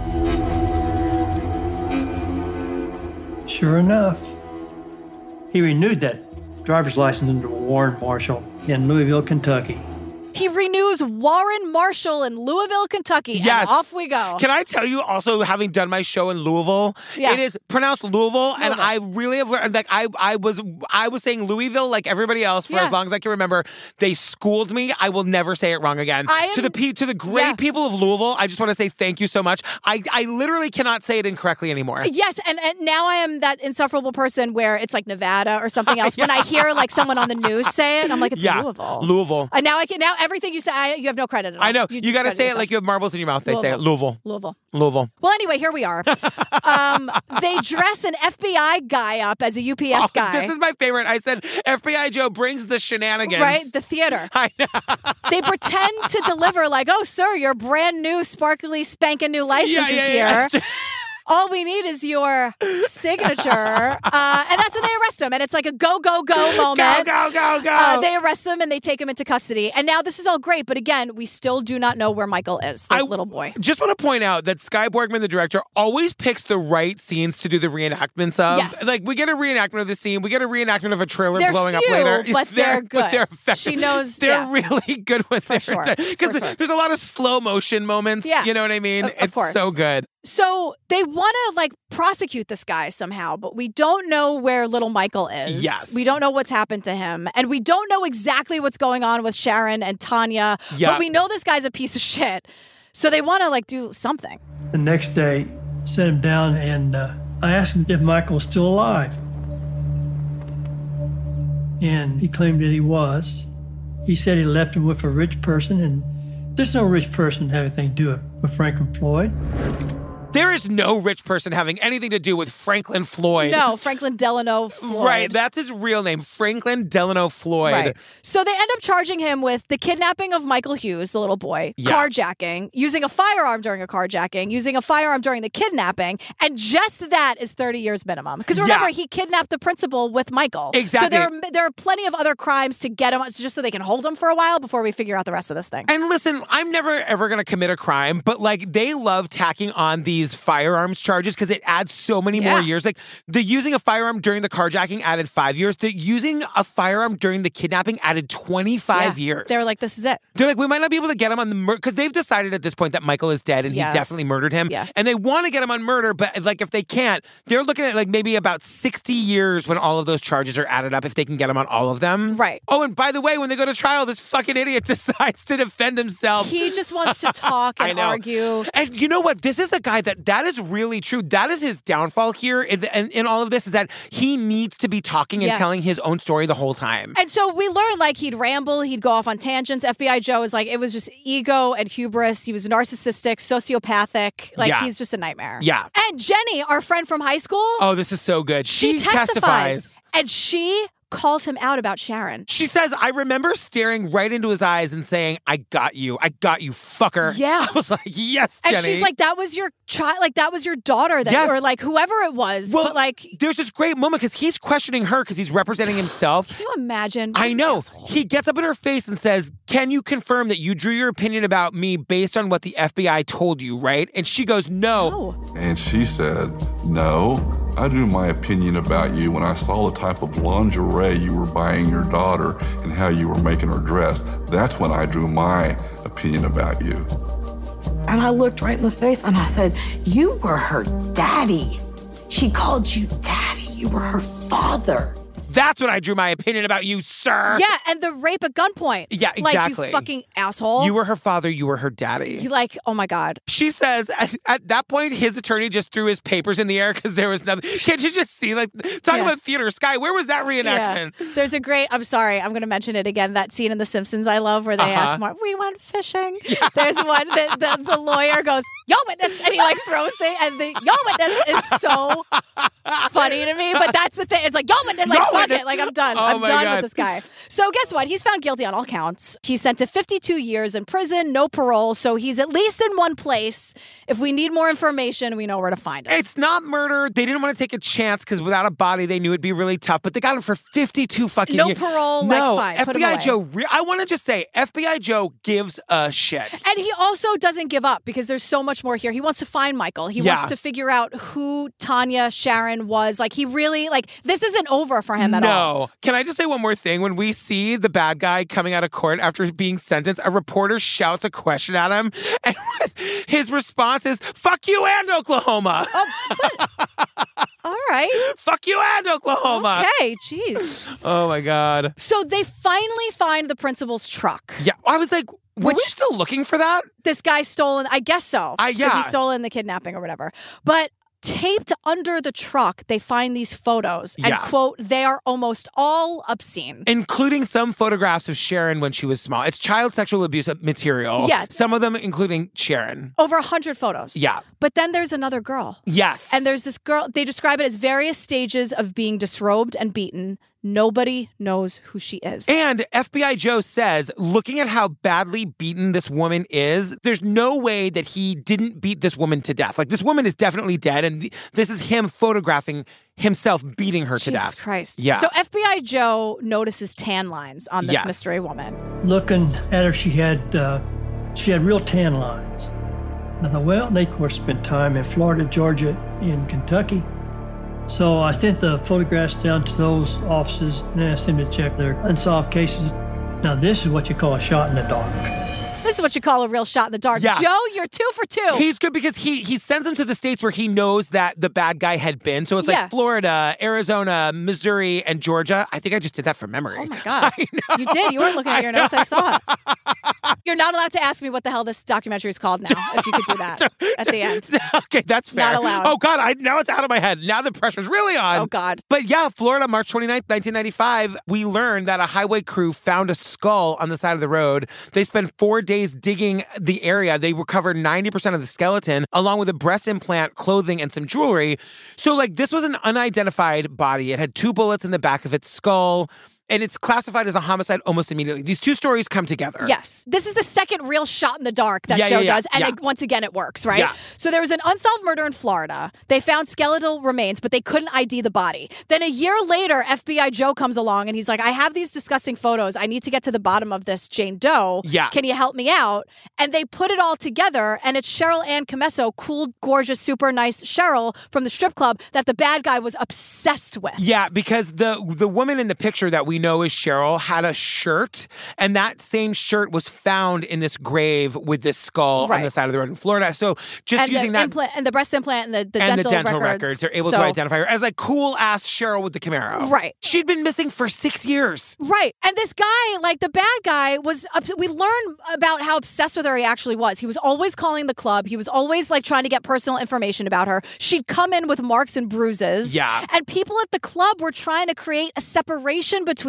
Sure enough, he renewed that driver's license under Warren Marshall in Louisville, Kentucky. He renews Warren Marshall in Louisville, Kentucky. Yes. And off we go. Can I tell you also, having done my show in Louisville, it is pronounced Louisville, and I really have learned, like, I was saying Louisville like everybody else for as long as I can remember. They schooled me. I will never say it wrong again. To the great people of Louisville, I just want to say thank you so much. I literally cannot say it incorrectly anymore. Yes, and now I am that insufferable person where it's like Nevada or something else. When I hear like someone on the news say it, I'm like, it's Louisville. Louisville. And now everything you say, you have no credit at all. I know. You got to say it like you have marbles in your mouth. They say it. Louisville. Well, anyway, here we are. They dress an FBI guy up as a UPS guy. This is my favorite. I said FBI Joe brings the shenanigans. Right? The theater. I know. They pretend to deliver like, oh, sir, your brand new, sparkly, spanking new license is here. All we need is your signature. And that's when they arrest him. And it's like a go, go, go moment. Go. They arrest him and they take him into custody. And now this is all great. But again, we still do not know where Michael is, the little boy. Just want to point out that Skye Borgman, the director, always picks the right scenes to do the reenactments of. Yes. Like, we get a reenactment of the scene. We get a reenactment of a trailer blowing up few, later. But they're good. But they're effective. She knows. They're really good with their sure. Because there's a lot of slow motion moments. Yeah. You know what I mean? Of course. So good. So they want to like prosecute this guy somehow, but we don't know where little Michael is. Yes. We don't know what's happened to him. And we don't know exactly what's going on with Sharon and Tanya. Yeah. But we know this guy's a piece of shit. So they want to like do something. The next day, sat him down and I asked him if Michael was still alive. And he claimed that he was. He said he left him with a rich person, and there's no rich person to have anything to do with Franklin Floyd. There is no rich person having anything to do with Franklin Floyd. No, Franklin Delano Floyd. Right, that's his real name, Franklin Delano Floyd. Right. So they end up charging him with the kidnapping of Michael Hughes, the little boy, carjacking, using a firearm during a carjacking, using a firearm during the kidnapping, and just that is 30 years minimum. Because remember, he kidnapped the principal with Michael. Exactly. So there are plenty of other crimes to get him, just so they can hold him for a while before we figure out the rest of this thing. And listen, I'm never ever going to commit a crime, but like they love tacking on these firearms charges because it adds so many more years. Like the using a firearm during the carjacking added 5 years. The using a firearm during the kidnapping added 25 years. They were like, this is it. They're like, we might not be able to get him on the murder because they've decided at this point that Michael is dead and he definitely murdered him. Yeah. And they want to get him on murder, but like if they can't, they're looking at like maybe about 60 years when all of those charges are added up if they can get him on all of them. Right. Oh, and by the way, when they go to trial, this fucking idiot decides to defend himself. He just wants to talk and argue. And you know what? This is a guy that is really true. That is his downfall here in all of this, is that he needs to be talking and telling his own story the whole time. And so we learned like he'd ramble, he'd go off on tangents. FBI Joe is like, it was just ego and hubris. He was narcissistic, sociopathic. Like he's just a nightmare. Yeah. And Jenny, our friend from high school. Oh, this is so good. She testifies. And she calls him out about Sharon. She says, I remember staring right into his eyes and saying, I got you, fucker. Yeah. I was like, yes, Jenny. And she's like, that was your child, like that was your daughter, that, or like whoever it was. Well, but like, there's this great moment because he's questioning her because he's representing himself. Can you imagine? I know. He gets up in her face and says, can you confirm that you drew your opinion about me based on what the FBI told you, right? And she goes, no. And she said, no. I drew my opinion about you when I saw the type of lingerie you were buying your daughter and how you were making her dress. That's when I drew my opinion about you. And I looked right in the face and I said, you were her daddy. She called you daddy. You were her father. That's when I drew my opinion about you, sir. Yeah, and the rape at gunpoint. Yeah, exactly. Like, you fucking asshole. You were her father, you were her daddy. Like, oh my God. She says, at that point, his attorney just threw his papers in the air because there was nothing. Can't you just see, like, talking about theater, Sky, where was that reenactment? Yeah. There's a great, I'm sorry, I'm going to mention it again, that scene in The Simpsons I love where they ask Mark, we went fishing. Yeah. There's one that the lawyer goes, yo witness, and he like throws and the yo witness is so funny to me, but that's the thing. It's like, yo witness, like, fuck it, like, I'm done. I'm done with this guy. So guess what? He's found guilty on all counts. He's sent to 52 years in prison, no parole, so he's at least in one place. If we need more information, we know where to find him. It's not murder. They didn't want to take a chance because without a body, they knew it'd be really tough, but they got him for 52 fucking years. No parole, no, like, fine. FBI Joe, I want to just say, FBI Joe gives a shit. And he also doesn't give up because there's so much more here. He wants to find Michael. He wants to figure out who Tanya Sharon was. Like, he really, like, this isn't over for him at all. No. Can I just say one more thing? When we see the bad guy coming out of court after being sentenced, a reporter shouts a question at him, and his response is, fuck you and Oklahoma. All right. Fuck you and Oklahoma. Okay, jeez. Oh, my God. So they finally find the principal's truck. Yeah, I was like, were we still looking for that? This guy stolen, I guess so. Because he stole in the kidnapping or whatever. But taped under the truck, they find these photos and, quote, they are almost all obscene. Including some photographs of Sharon when she was small. It's child sexual abuse material. Yeah. Some of them including Sharon. Over 100 photos. Yeah. But then there's another girl. Yes. And there's this girl, they describe it as various stages of being disrobed and beaten. Nobody knows who she is. And FBI Joe says, looking at how badly beaten this woman is, there's no way that he didn't beat this woman to death. Like, this woman is definitely dead, and this is him photographing himself beating her to death. Jesus Christ. Yeah. So FBI Joe notices tan lines on this mystery woman. Looking at her, she had real tan lines. And I thought, well, they, of course, spent time in Florida, Georgia, in Kentucky. So I sent the photographs down to those offices and asked them to check their unsolved cases. Now, this is what you call a shot in the dark. This is what you call a real shot in the dark. Yeah. Joe, you're 2 for 2. He's good because he sends them to the states where he knows that the bad guy had been. So it's like Florida, Arizona, Missouri, and Georgia. I think I just did that from memory. Oh, my God. You did. You weren't looking at your notes. I saw it. You're not allowed to ask me what the hell this documentary is called now, if you could do that at the end. Okay, that's fair. Not allowed. Oh, God, now it's out of my head. Now the pressure's really on. Oh, God. But yeah, Florida, March 29th, 1995, we learned that a highway crew found a skull on the side of the road. They spent 4 days digging the area. They recovered 90% of the skeleton, along with a breast implant, clothing, and some jewelry. So, like, this was an unidentified body. It had 2 bullets in the back of its skull. And it's classified as a homicide almost immediately. These 2 stories come together. Yes. This is the second real shot in the dark that Joe does. And once again, it works, right? Yeah. So there was an unsolved murder in Florida. They found skeletal remains, but they couldn't ID the body. Then a year later, FBI Joe comes along and he's like, I have these disgusting photos. I need to get to the bottom of this Jane Doe. Yeah. Can you help me out? And they put it all together, and it's Cheryl Ann Comesso, cool, gorgeous, super nice Cheryl from the strip club that the bad guy was obsessed with. Yeah, because the woman in the picture that we know is Cheryl had a shirt, and that same shirt was found in this grave with this skull on the side of the road in Florida. So just using that and the breast implant and the dental records are able to identify her as like cool ass Cheryl with the Camaro. Right. She'd been missing for 6 years. Right. And this guy, like the bad guy, was we learned about how obsessed with her he actually was. He was always calling the club. He was always like trying to get personal information about her. She'd come in with marks and bruises. Yeah. And people at the club were trying to create a separation between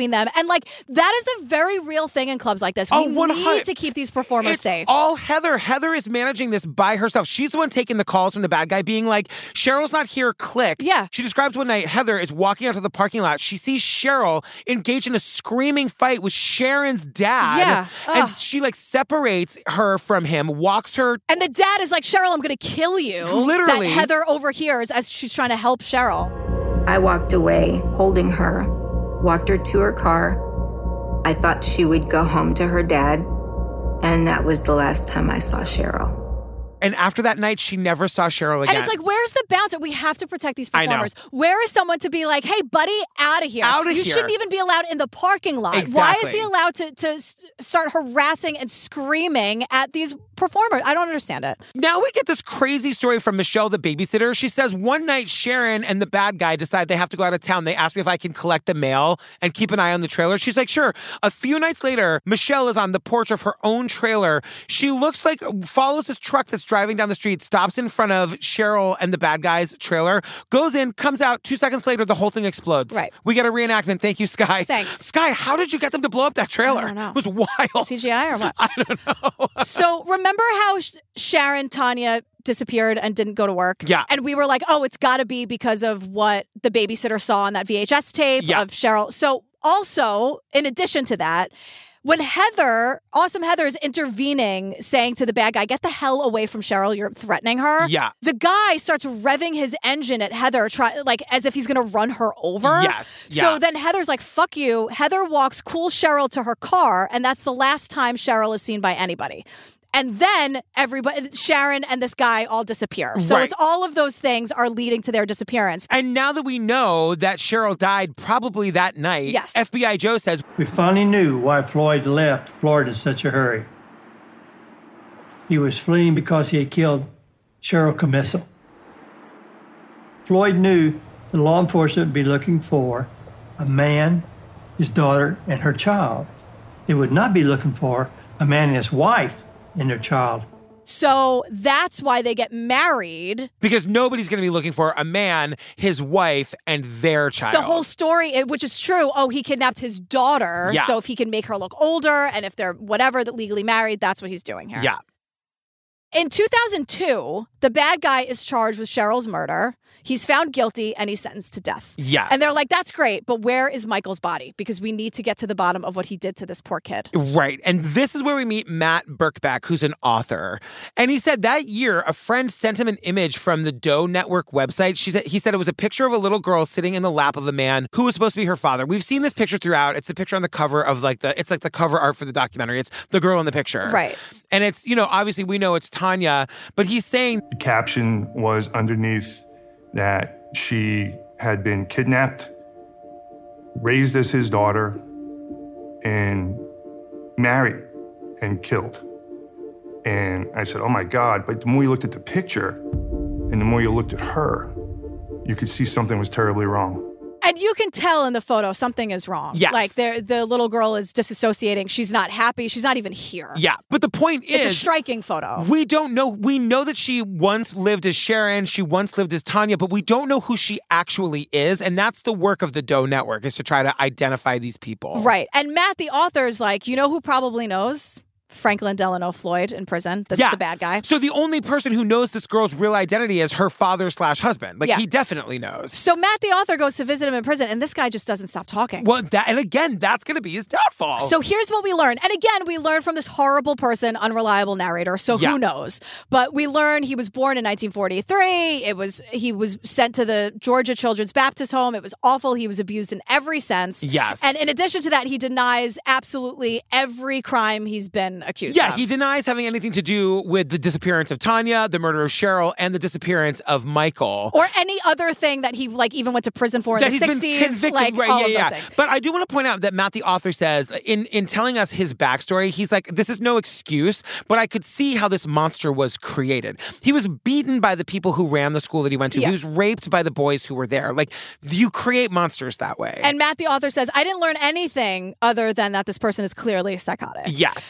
between them. And like, that is a very real thing in clubs like this. We need to keep these performers safe. All Heather. Heather is managing this by herself. She's the one taking the calls from the bad guy being like, Cheryl's not here, click. Yeah. She describes one night, Heather is walking out to the parking lot. She sees Cheryl engaged in a screaming fight with Sharon's dad. Yeah. And she like separates her from him, walks her. And the dad is like, Cheryl, I'm going to kill you. Literally. That Heather overhears as she's trying to help Cheryl. I walked away holding her, walked her to her car. I thought she would go home to her dad. And that was the last time I saw Cheryl. And after that night, she never saw Cheryl again. And it's like, where's the bouncer? We have to protect these performers. Where is someone to be like, hey, buddy, out of here. You shouldn't even be allowed in the parking lot. Exactly. Why is he allowed to start harassing and screaming at these performers? I don't understand it. Now we get this crazy story from Michelle, the babysitter. She says one night Sharon and the bad guy decide they have to go out of town. They ask me if I can collect the mail and keep an eye on the trailer. She's like, sure. A few nights later, Michelle is on the porch of her own trailer. She looks like, follows this truck that's driving down the street, stops in front of Cheryl and the bad guy's trailer, goes in, comes out. 2 seconds later, the whole thing explodes. Right. We get a reenactment. Thank you, Sky. Thanks. Sky, how did you get them to blow up that trailer? I don't know. It was wild. CGI or what? I don't know. So remember how Sharon, Tanya disappeared and didn't go to work? Yeah. And we were like, oh, it's got to be because of what the babysitter saw on that VHS tape of Cheryl. So also, in addition to that, when Awesome Heather is intervening, saying to the bad guy, get the hell away from Cheryl, you're threatening her. Yeah. The guy starts revving his engine at Heather, like as if he's going to run her over. Yes. Yeah. So then Heather's like, fuck you. Heather walks cool Cheryl to her car, and that's the last time Cheryl is seen by anybody. And then Sharon and this guy all disappear. So it's all of those things are leading to their disappearance. And now that we know that Cheryl died probably that night, FBI Joe says, we finally knew why Floyd left Florida in such a hurry. He was fleeing because he had killed Cheryl Comissal. Floyd knew the law enforcement would be looking for a man, his daughter, and her child. They would not be looking for a man and his wife and their child. So that's why they get married. Because nobody's going to be looking for a man, his wife, and their child. The whole story, which is true, he kidnapped his daughter. Yeah. So if he can make her look older, and if they're legally married, that's what he's doing here. Yeah. In 2002, the bad guy is charged with Cheryl's murder. He's found guilty and he's sentenced to death. Yes. And they're like, that's great, but where is Michael's body? Because we need to get to the bottom of what he did to this poor kid. Right. And this is where we meet Matt Birkbeck, who's an author. And he said that year, a friend sent him an image from the Doe Network website. He said it was a picture of a little girl sitting in the lap of a man who was supposed to be her father. We've seen this picture throughout. It's the picture on the cover of it's like the cover art for the documentary. It's the girl in the picture. Right. And it's, obviously we know it's Tanya, but he's saying the caption was underneath that she had been kidnapped, raised as his daughter, and married and killed. And I said, oh my God, but the more you looked at the picture and the more you looked at her, you could see something was terribly wrong. And you can tell in the photo something is wrong. Yes. Like the little girl is disassociating. She's not happy. She's not even here. Yeah. But the point is, it's a striking photo. We don't know. We know that she once lived as Sharon. She once lived as Tanya, but we don't know who she actually is. And that's the work of the Doe Network, is to try to identify these people. Right. And Matt, the author, is like, who probably knows? Franklin Delano Floyd in prison. This is the bad guy. So the only person who knows this girl's real identity is her father/husband. He definitely knows. So Matt, the author, goes to visit him in prison, and this guy just doesn't stop talking. Well, and again, that's going to be his downfall. So here's what we learn. And again, we learn from this horrible person, unreliable narrator. So who knows? But we learn he was born in 1943. He was sent to the Georgia Children's Baptist Home. It was awful. He was abused in every sense. Yes. And in addition to that, he denies absolutely every crime he's been accused of. Yeah, he denies having anything to do with the disappearance of Tanya, the murder of Cheryl, and the disappearance of Michael. Or any other thing that he even went to prison for in the 60s. Been convicted, all of those things. But I do want to point out that Matt, the author, says, in telling us his backstory, he's like, this is no excuse, but I could see how this monster was created. He was beaten by the people who ran the school that he went to. Yeah. He was raped by the boys who were there. You create monsters that way. And Matt, the author, says, I didn't learn anything other than that this person is clearly psychotic. Yes. So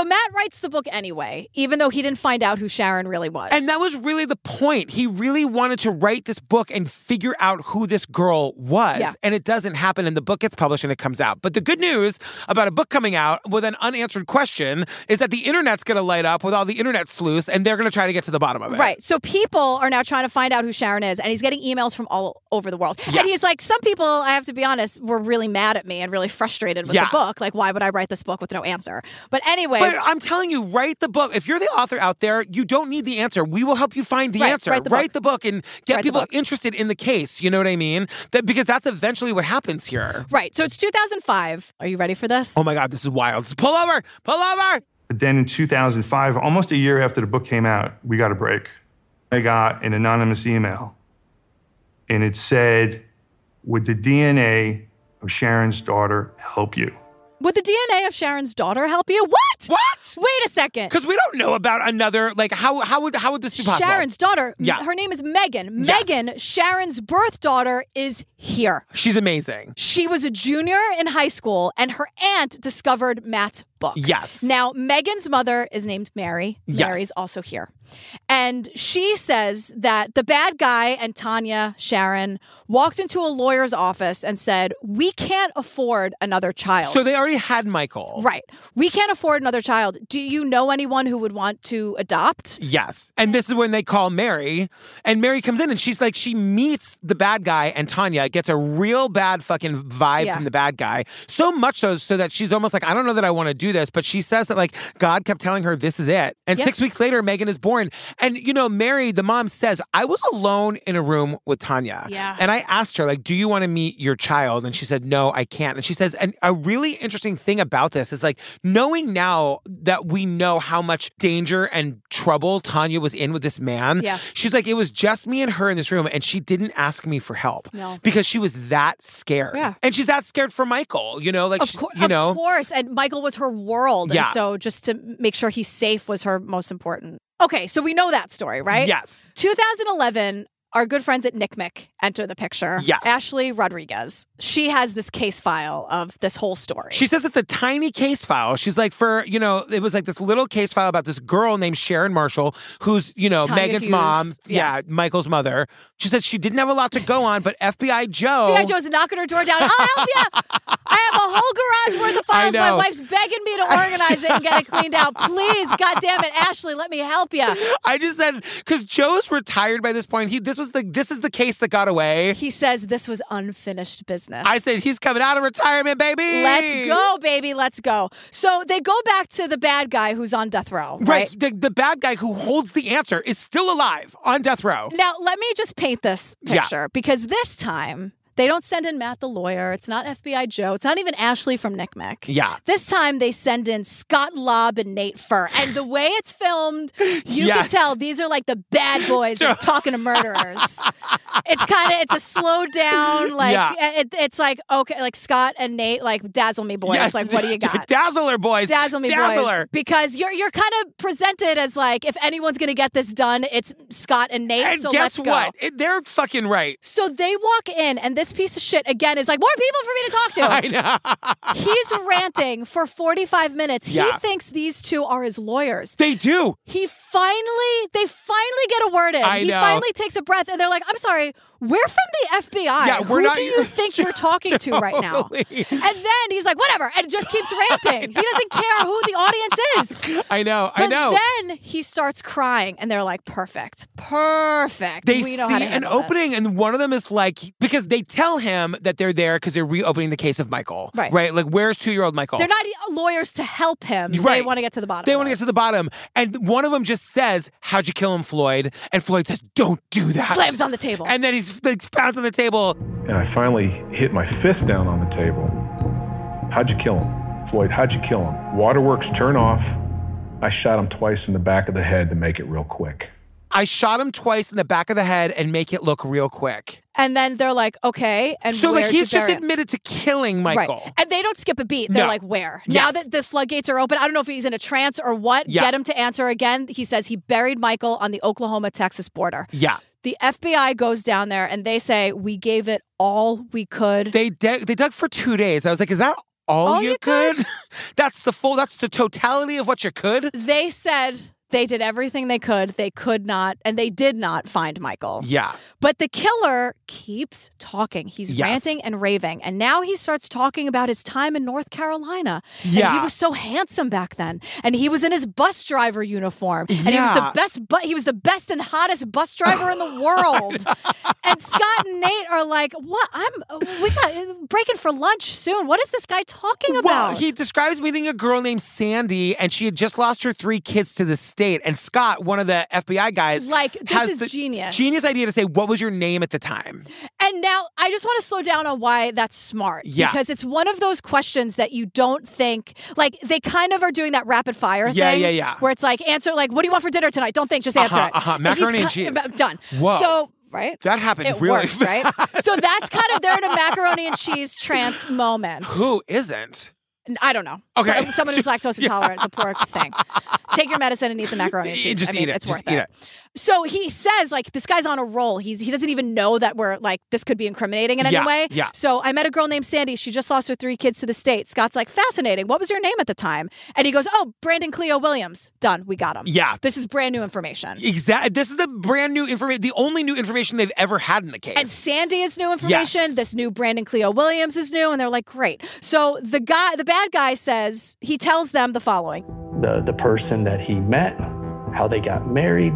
Matt writes the book anyway, even though he didn't find out who Sharon really was. And that was really the point. He really wanted to write this book and figure out who this girl was. Yeah. And it doesn't happen, and the book gets published and it comes out. But the good news about a book coming out with an unanswered question is that the internet's going to light up with all the internet sleuths, and they're going to try to get to the bottom of it. Right. So people are now trying to find out who Sharon is, and he's getting emails from all over the world. Yeah. And he's like, some people, I have to be honest, were really mad at me and really frustrated with the book. Like, why would I write this book with no answer? But anyway. But I'm telling you, write the book. If you're the author out there, you don't need the answer. We will help you find the answer. Write the book and get people interested in the case. You know what I mean? Because that's eventually what happens here. Right. So it's 2005. Are you ready for this? Oh my God, this is wild. Pull over. Pull over. But then in 2005, almost a year after the book came out, we got a break. I got an anonymous email, and it said, would the DNA of Sharon's daughter help you? Would the DNA of Sharon's daughter help you? What? What? Wait a second. Because we don't know about another, like, how would this be possible? Sharon's daughter, yeah. Her name is Megan. Yes. Megan, Sharon's birth daughter, is here. She's amazing. She was a junior in high school, and her aunt discovered Matt's book. Yes. Now, Megan's mother is named Mary. Yes. Mary's also here. And she says that the bad guy and Tanya, Sharon, walked into a lawyer's office and said, we can't afford another child. So they already had Michael. Right. We can't afford another child. Do you know anyone who would want to adopt? Yes. And this is when they call Mary. And Mary comes in and she's like, she meets the bad guy and Tanya gets a real bad fucking vibe from the bad guy. So much so that she's almost like, I don't know that I want to do this. But she says that like God kept telling her this is it. And 6 weeks later, Megan is born. And, you know, Mary, the mom, says, I was alone in a room with Tanya. Yeah. And I asked her, like, do you want to meet your child? And she said, no, I can't. And she says, and a really interesting thing about this is like, knowing now that we know how much danger and trouble Tanya was in with this man, she's like, it was just me and her in this room, and she didn't ask me for help. No. Because she was that scared. Yeah. And she's that scared for Michael, you know? Like, Of course. And Michael was her world. Yeah. And so just to make sure he's safe was her most important. Okay, so we know that story, right? Yes. 2011, our good friends at NCMEC enter the picture. Yes. Ashley Rodriguez. She has this case file of this whole story. She says it's a tiny case file. She's like, it was like this little case file about this girl named Sharon Marshall, who's, Tanya Megan's Hughes. mom. Yeah, Michael's mother. She says she didn't have a lot to go on, but FBI Joe. FBI Joe's knocking her door down. I'll help you. I have a whole garage worth of files. My wife's begging me to organize it and get it cleaned out. Please, goddammit, Ashley, let me help you. I just said, because Joe's retired by this point. This is the case that got away. He says this was unfinished business. I said, he's coming out of retirement, baby. Let's go, baby. Let's go. So they go back to the bad guy who's on death row. Right. The bad guy who holds the answer is still alive on death row. Now, let me just paint this picture because this time they don't send in Matt the lawyer. It's not FBI Joe. It's not even Ashley from NCMEC. Yeah. This time they send in Scott Lobb and Nate Furr. And the way it's filmed, you can tell these are like the bad boys of talking to murderers. It's a slow down, like it's like, okay, like Scott and Nate, like dazzle me boys. Yes. Like, what do you got? Dazzler boys. Dazzle me Dazzler. boys. Because you're kind of presented as like, if anyone's gonna get this done, it's Scott and Nate. And so guess let's go. what? They're fucking right. So they walk in, and this piece of shit again is like, more people for me to talk to. I know. He's ranting for 45 minutes. He thinks these two are his lawyers. They do. They finally get a word in. He finally takes a breath, and they're like, I'm sorry, we're from the FBI. Yeah, Who do you think you're talking to right now? And then he's like, whatever, and just keeps ranting. He doesn't care who the audience is. I know. But then he starts crying, and they're like, perfect. They we know see how to an handle opening, this. and one of them is like, because they tell him that they're there because they're reopening the case of Michael. Right. Like, where's 2-year-old Michael? They're not lawyers to help him. Right. They want to get to the bottom. They want to get to the bottom. And one of them just says, how'd you kill him, Floyd? And Floyd says, don't do that. Slams on the table. And then he pounds on the table. And I finally hit my fist down on the table. How'd you kill him? Floyd, how'd you kill him? Waterworks turn off. I shot him twice in the back of the head to make it real quick. I shot him twice in the back of the head and make it look real quick. And then they're like, okay. And so like he's just bury him? admitted to killing Michael. Right. And they don't skip a beat. They're like, where? Yes. Now that the floodgates are open, I don't know if he's in a trance or what. Yeah. Get him to answer again. He says he buried Michael on the Oklahoma-Texas border. Yeah. The FBI goes down there and they say, we gave it all we could. They dug for 2 days. I was like, is that all you could? That's the totality of what you could? They said they did everything they could. They could not, and they did not find Michael. Yeah. But the killer keeps talking. He's ranting and raving. And now he starts talking about his time in North Carolina. Yeah. And he was so handsome back then. And he was in his bus driver uniform. And he was the best and hottest bus driver in the world. And Scott and Nate are like, what? We got breaking for lunch soon. What is this guy talking about? Well, he describes meeting a girl named Sandy, and she had just lost her 3 kids to the state. And Scott, one of the FBI guys, this is genius. Genius idea to say, what was your name at the time? And now I just want to slow down on why that's smart. Yeah. Because it's one of those questions that you don't think, like, they kind of are doing that rapid fire thing. Yeah. Where it's like, answer, like, what do you want for dinner tonight? Don't think, just answer it. Macaroni and cheese. Done. Whoa. So, right? That happened it really works, fast. Right? So that's kind of, they're in a macaroni and cheese trance moment. Who isn't? I don't know. Okay. Someone who's lactose intolerant, the poor thing. Take your medicine and eat the macaroni and cheese. Just eat it. It's worth eat it. So he says, like, this guy's on a roll. He doesn't even know that we're, like, this could be incriminating in any way. Yeah. So I met a girl named Sandy. She just lost her 3 kids to the state. Scott's like, fascinating. What was your name at the time? And he goes, oh, Brandon Cleo Williams. Done. We got him. Yeah. This is brand new information. Exactly. This is the brand new information, the only new information they've ever had in the case. And Sandy is new information. Yes. This new Brandon Cleo Williams is new. And they're like, great. So the bad guy says, he tells them the following. The person that he met, how they got married,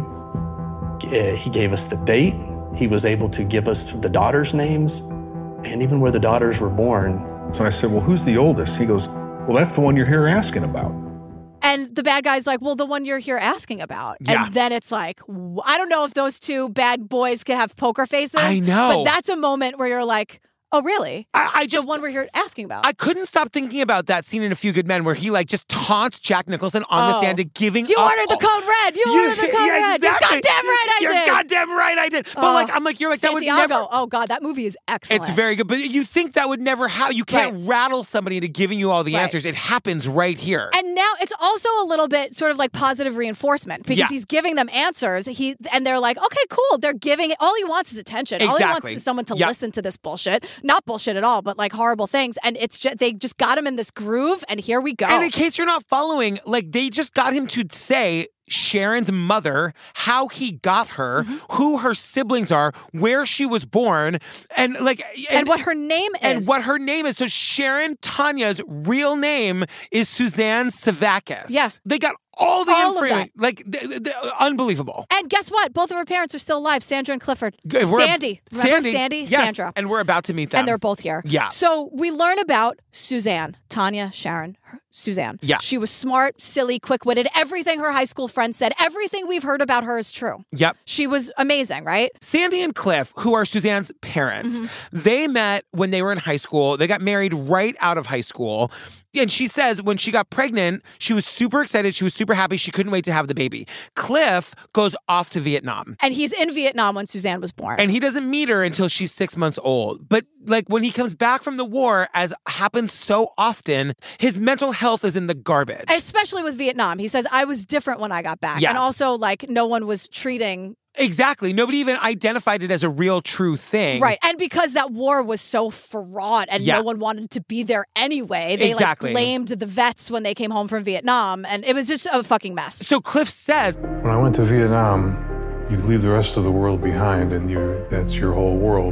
he gave us the date. He was able to give us the daughters' names and even where the daughters were born. So I said, well, who's the oldest? He goes, well, that's the one you're here asking about. And the bad guy's like, well, the one you're here asking about. Yeah. And then it's like, I don't know if those 2 bad boys can have poker faces. I know. But that's a moment where you're like, oh, really? I just the one we're here asking about. I couldn't stop thinking about that scene in A Few Good Men where he like just taunts Jack Nicholson on the stand to giving You up. ordered the code red. You ordered the code red. Exactly. You're goddamn right I You're did. goddamn right I did. But like, I'm like, you're like, Santiago. that would never. Oh, God, that movie is excellent. It's very good. But you think that would never happen. You can't rattle somebody into giving you all the answers. It happens right here. And now it's also a little bit sort of like positive reinforcement because he's giving them answers. And they're like, okay, cool. They're giving it. All he wants is attention. Exactly. All he wants is someone to listen to this bullshit. Not bullshit at all, but like horrible things. And it's just, they just got him in this groove and here we go. And in case you're not following, like they just got him to say Sharon's mother, how he got her, who her siblings are, where she was born, and like and what her name is. And what her name is. So Sharon Tanya's real name is Suzanne Savakis. Yeah. They got all the information. Of like unbelievable. And guess what? Both of her parents are still alive, Sandra and Clifford. Sandy. Remember Sandy? Yes. Sandra. And we're about to meet them. And they're both here. Yeah. So we learn about Suzanne, Tanya, Sharon, Suzanne. Yeah. She was smart, silly, quick-witted. Everything her high school friends said, everything we've heard about her is true. Yep. She was amazing, right? Sandy and Cliff, who are Suzanne's parents, they met when they were in high school. They got married right out of high school. And she says when she got pregnant, she was super excited. She was super happy. She couldn't wait to have the baby. Cliff goes off to Vietnam. And he's in Vietnam when Suzanne was born. And he doesn't meet her until she's 6 months old. But like when he comes back from the war, as happens so often, his mental health is in the garbage. Especially with Vietnam. He says, I was different when I got back. Yes. And also, like, no one was treating... Exactly. Nobody even identified it as a real, true thing. Right. And because that war was so fraught and no one wanted to be there anyway, they like blamed the vets when they came home from Vietnam. And it was just a fucking mess. So Cliff says, when I went to Vietnam, you leave the rest of the world behind and that's your whole world.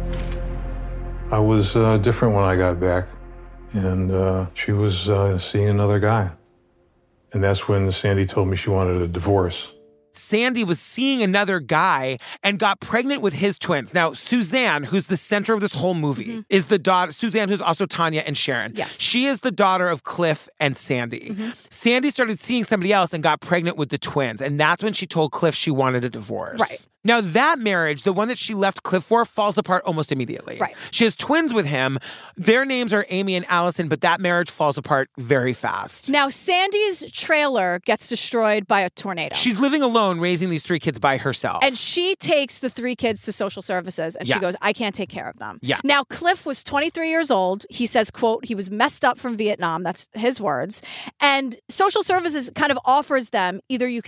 I was different when I got back. And she was seeing another guy. And that's when Sandy told me she wanted a divorce. Sandy was seeing another guy and got pregnant with his twins. Now, Suzanne, who's the center of this whole movie, is the daughter, Suzanne, who's also Tanya and Sharon. Yes. She is the daughter of Cliff and Sandy. Sandy started seeing somebody else and got pregnant with the twins. And that's when she told Cliff she wanted a divorce. Right. Now, that marriage, the one that she left Cliff for, falls apart almost immediately. Right. She has twins with him. Their names are Amy and Allison, but that marriage falls apart very fast. Now, Sandy's trailer gets destroyed by a tornado. She's living alone, raising these 3 kids by herself. And she takes the 3 kids to social services and she goes, I can't take care of them. Yeah. Now, Cliff was 23 years old. He says, quote, he was messed up from Vietnam. That's his words. And social services kind of offers them either you can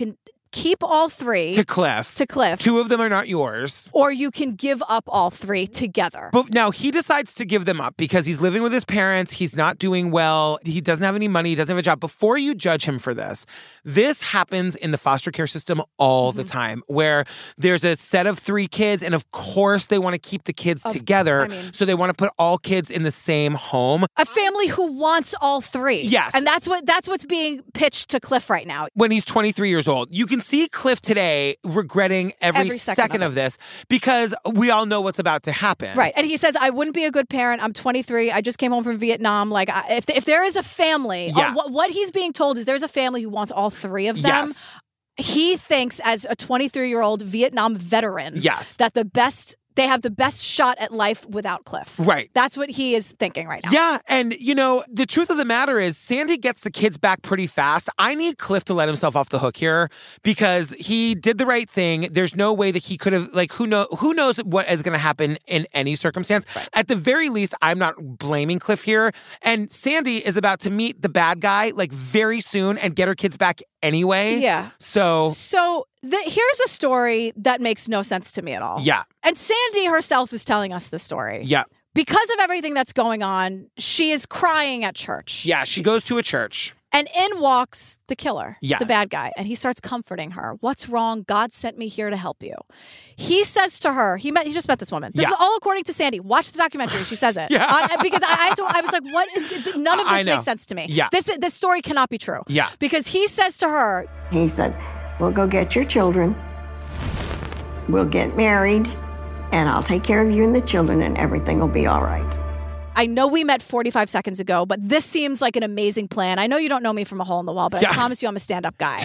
keep all 3 to Cliff. 2 of them are not yours. Or you can give up all 3 together. But now he decides to give them up because he's living with his parents. He's not doing well. He doesn't have any money. He doesn't have a job. Before you judge him for this happens in the foster care system all the time, where there's a set of 3 kids, and of course they want to keep the kids together. So they want to put all kids in the same home. A family who wants all 3. Yes. And that's what's being pitched to Cliff right now. When he's 23 years old. You can see Cliff today regretting every second of this because we all know what's about to happen. Right. And he says, I wouldn't be a good parent. I'm 23. I just came home from Vietnam. Like, if there is a family, what he's being told is there's a family who wants all 3 of them. Yes. He thinks, as a 23-year-old Vietnam veteran, that they have the best shot at life without Cliff. Right. That's what he is thinking right now. Yeah. And, the truth of the matter is Sandy gets the kids back pretty fast. I need Cliff to let himself off the hook here because he did the right thing. There's no way that he could have, who knows what is going to happen in any circumstance. Right. At the very least, I'm not blaming Cliff here. And Sandy is about to meet the bad guy, very soon and get her kids back anyway. Yeah. So here's a story that makes no sense to me at all. Yeah. And Sandy herself is telling us the story. Yeah. Because of everything that's going on, she is crying at church. Yeah, she goes to a church. And in walks the killer, yes. the bad guy, and he starts comforting her. What's wrong? God sent me here to help you. He says to her, he just met this woman. This is all according to Sandy. Watch the documentary. She says it. Because I was like, what is, none of this makes sense to me. Yeah. This story cannot be true. Yeah. Because he says to her, he said, we'll go get your children. We'll get married, and I'll take care of you and the children, and everything will be all right. I know we met 45 seconds ago, but this seems like an amazing plan. I know you don't know me from a hole in the wall, but I promise you I'm a stand-up guy.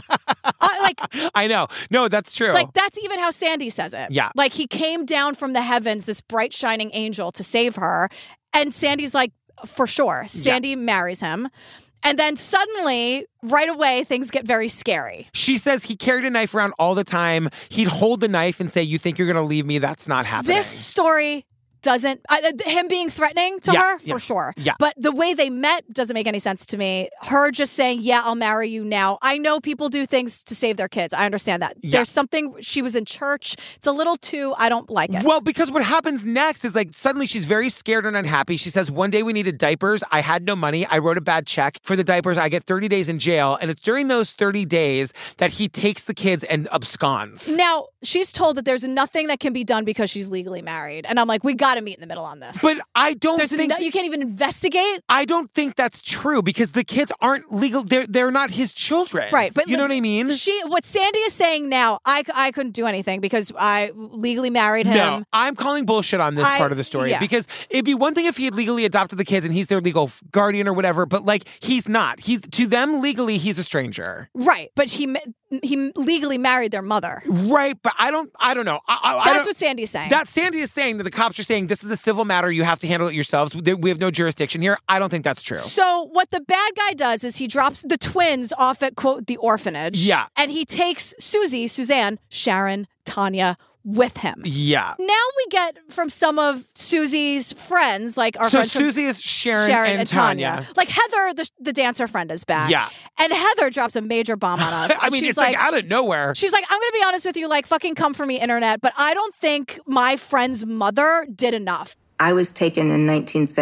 I know. No, that's true. That's even how Sandy says it. Yeah. He came down from the heavens, this bright, shining angel to save her. And Sandy's like, for sure. Sandy marries him. And then suddenly, right away, things get very scary. She says he carried a knife around all the time. He'd hold the knife and say, you think you're going to leave me? That's not happening. This story doesn't, him being threatening to her, for sure. Yeah. But the way they met doesn't make any sense to me. Her just saying, yeah, I'll marry you now. I know people do things to save their kids. I understand that. Yeah. There's something, she was in church. It's a little too, I don't like it. Well, because what happens next is suddenly she's very scared and unhappy. She says, one day we needed diapers. I had no money. I wrote a bad check for the diapers. I get 30 days in jail. And it's during those 30 days that he takes the kids and absconds. Now, she's told that there's nothing that can be done because she's legally married. And I'm like, we got to meet in the middle on this. But I don't think... you can't even investigate? I don't think that's true because the kids aren't legal. They're not his children. Right. But you know what I mean? What Sandy is saying now, I couldn't do anything because I legally married him. No, I'm calling bullshit on this part of the story because it'd be one thing if he had legally adopted the kids and he's their legal guardian or whatever, but he's not. To them, legally, he's a stranger. Right. But he legally married their mother. Right. But I don't know. That's what Sandy is saying. Sandy is saying that the cops are saying this is a civil matter. You have to handle it yourselves. We have no jurisdiction here. I don't think that's true. So what the bad guy does is he drops the twins off at, quote, the orphanage. Yeah. And he takes Suzanne, Sharon, Tanya with him. Yeah. Now we get from some of Susie's friends, Susie is Sharon and Tanya. Heather, the dancer friend, is back. Yeah. And Heather drops a major bomb on us. I mean, it's out of nowhere. She's like, I'm going to be honest with you, fucking come for me, internet, but I don't think my friend's mother did enough. I was taken in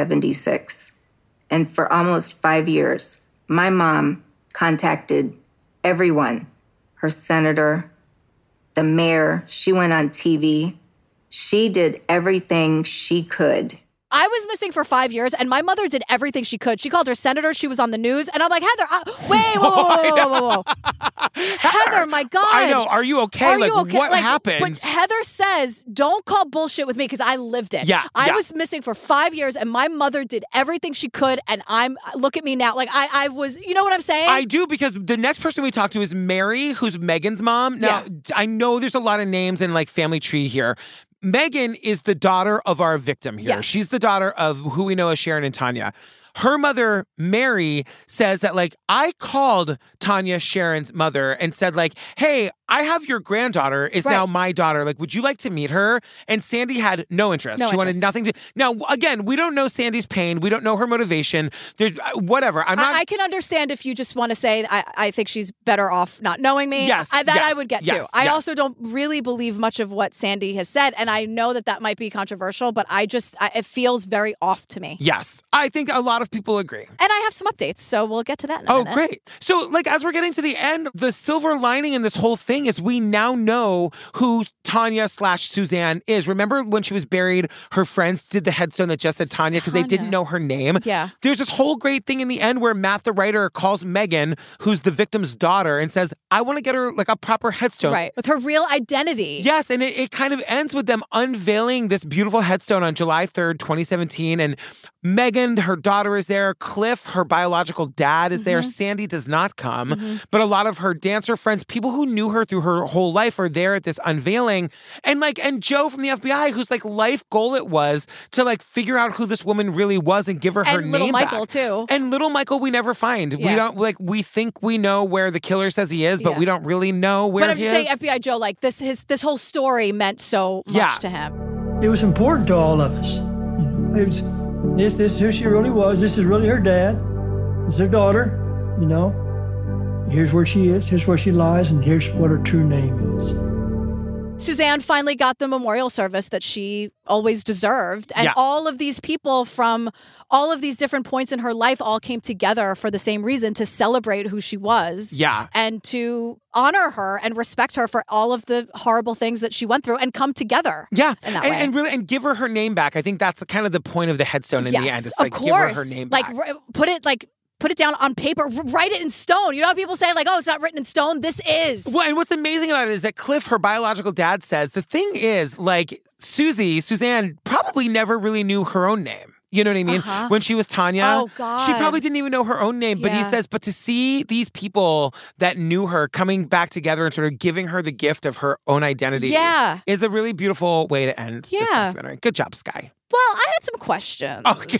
1976, and for almost 5 years, my mom contacted everyone, her senator, the mayor. She went on TV. She did everything she could. I was missing for 5 years, and my mother did everything she could. She called her senator. She was on the news. And I'm like, Heather, whoa. Heather, my God. I know. Are you okay? What happened? But Heather says, don't call bullshit with me because I lived it. Yeah. I was missing for 5 years, and my mother did everything she could, and look at me now. I was, you know what I'm saying? I do, because the next person we talk to is Mary, who's Megan's mom. Now, I know there's a lot of names in Family Tree here. Megan is the daughter of our victim here. Yes. She's the daughter of who we know as Sharon and Tanya. Her mother, Mary, says that I called Tanya, Sharon's mother, and said hey, I have your granddaughter is now my daughter. Like, would you like to meet her? And Sandy had no interest. She wanted nothing to. Now, again, we don't know Sandy's pain. We don't know her motivation. There's whatever. I can understand if you just want to say, I think she's better off not knowing me. Yes. I would get too. I also don't really believe much of what Sandy has said. And I know that might be controversial, but it feels very off to me. Yes. I think a lot of people agree. And I have some updates, so we'll get to that in a minute. Oh, great. So, like, as we're getting to the end, the silver lining in this whole thing is we now know who Tanya/Suzanne is. Remember when she was buried, her friends did the headstone that just said Tanya because they didn't know her name? Yeah. There's this whole great thing in the end where Matt, the writer, calls Megan, who's the victim's daughter, and says, I want to get her, like, a proper headstone. Right. With her real identity. Yes, and it kind of ends with them unveiling this beautiful headstone on July 3rd, 2017, and Megan, her daughter, is there. Cliff, her biological dad, is there. Sandy does not come, but a lot of her dancer friends, people who knew her through her whole life, are there at this unveiling. And Joe from the FBI, whose like life goal it was to like figure out who this woman really was and give her her name little Michael back. Too. And little Michael we never find. Yeah. We don't we think we know where the killer says he is, but we don't really know where he is. But I'm just saying, FBI Joe, like this whole story meant so much to him. It was important to all of us. It was. This is who she really was. This is really her dad. This is her daughter, Here's where she is, here's where she lies, and here's what her true name is. Suzanne finally got the memorial service that she always deserved. And all of these people from all of these different points in her life all came together for the same reason, to celebrate who she was. Yeah. And to honor her and respect her for all of the horrible things that she went through and come together. Yeah. In that way. And really, and give her name back. I think that's kind of the point of the headstone in the end. It's like, of give her course. name back. Put it down on paper, write it in stone. You know how people say, like, oh, it's not written in stone? This is. Well, and what's amazing about it is that Cliff, her biological dad, says the thing is, like, Suzanne probably never really knew her own name. You know what I mean? When she was Tanya, oh, God. She probably didn't even know her own name. But he says, but to see these people that knew her coming back together and sort of giving her the gift of her own identity is a really beautiful way to end this documentary. Good job, Skye. Well, I had some questions. Okay.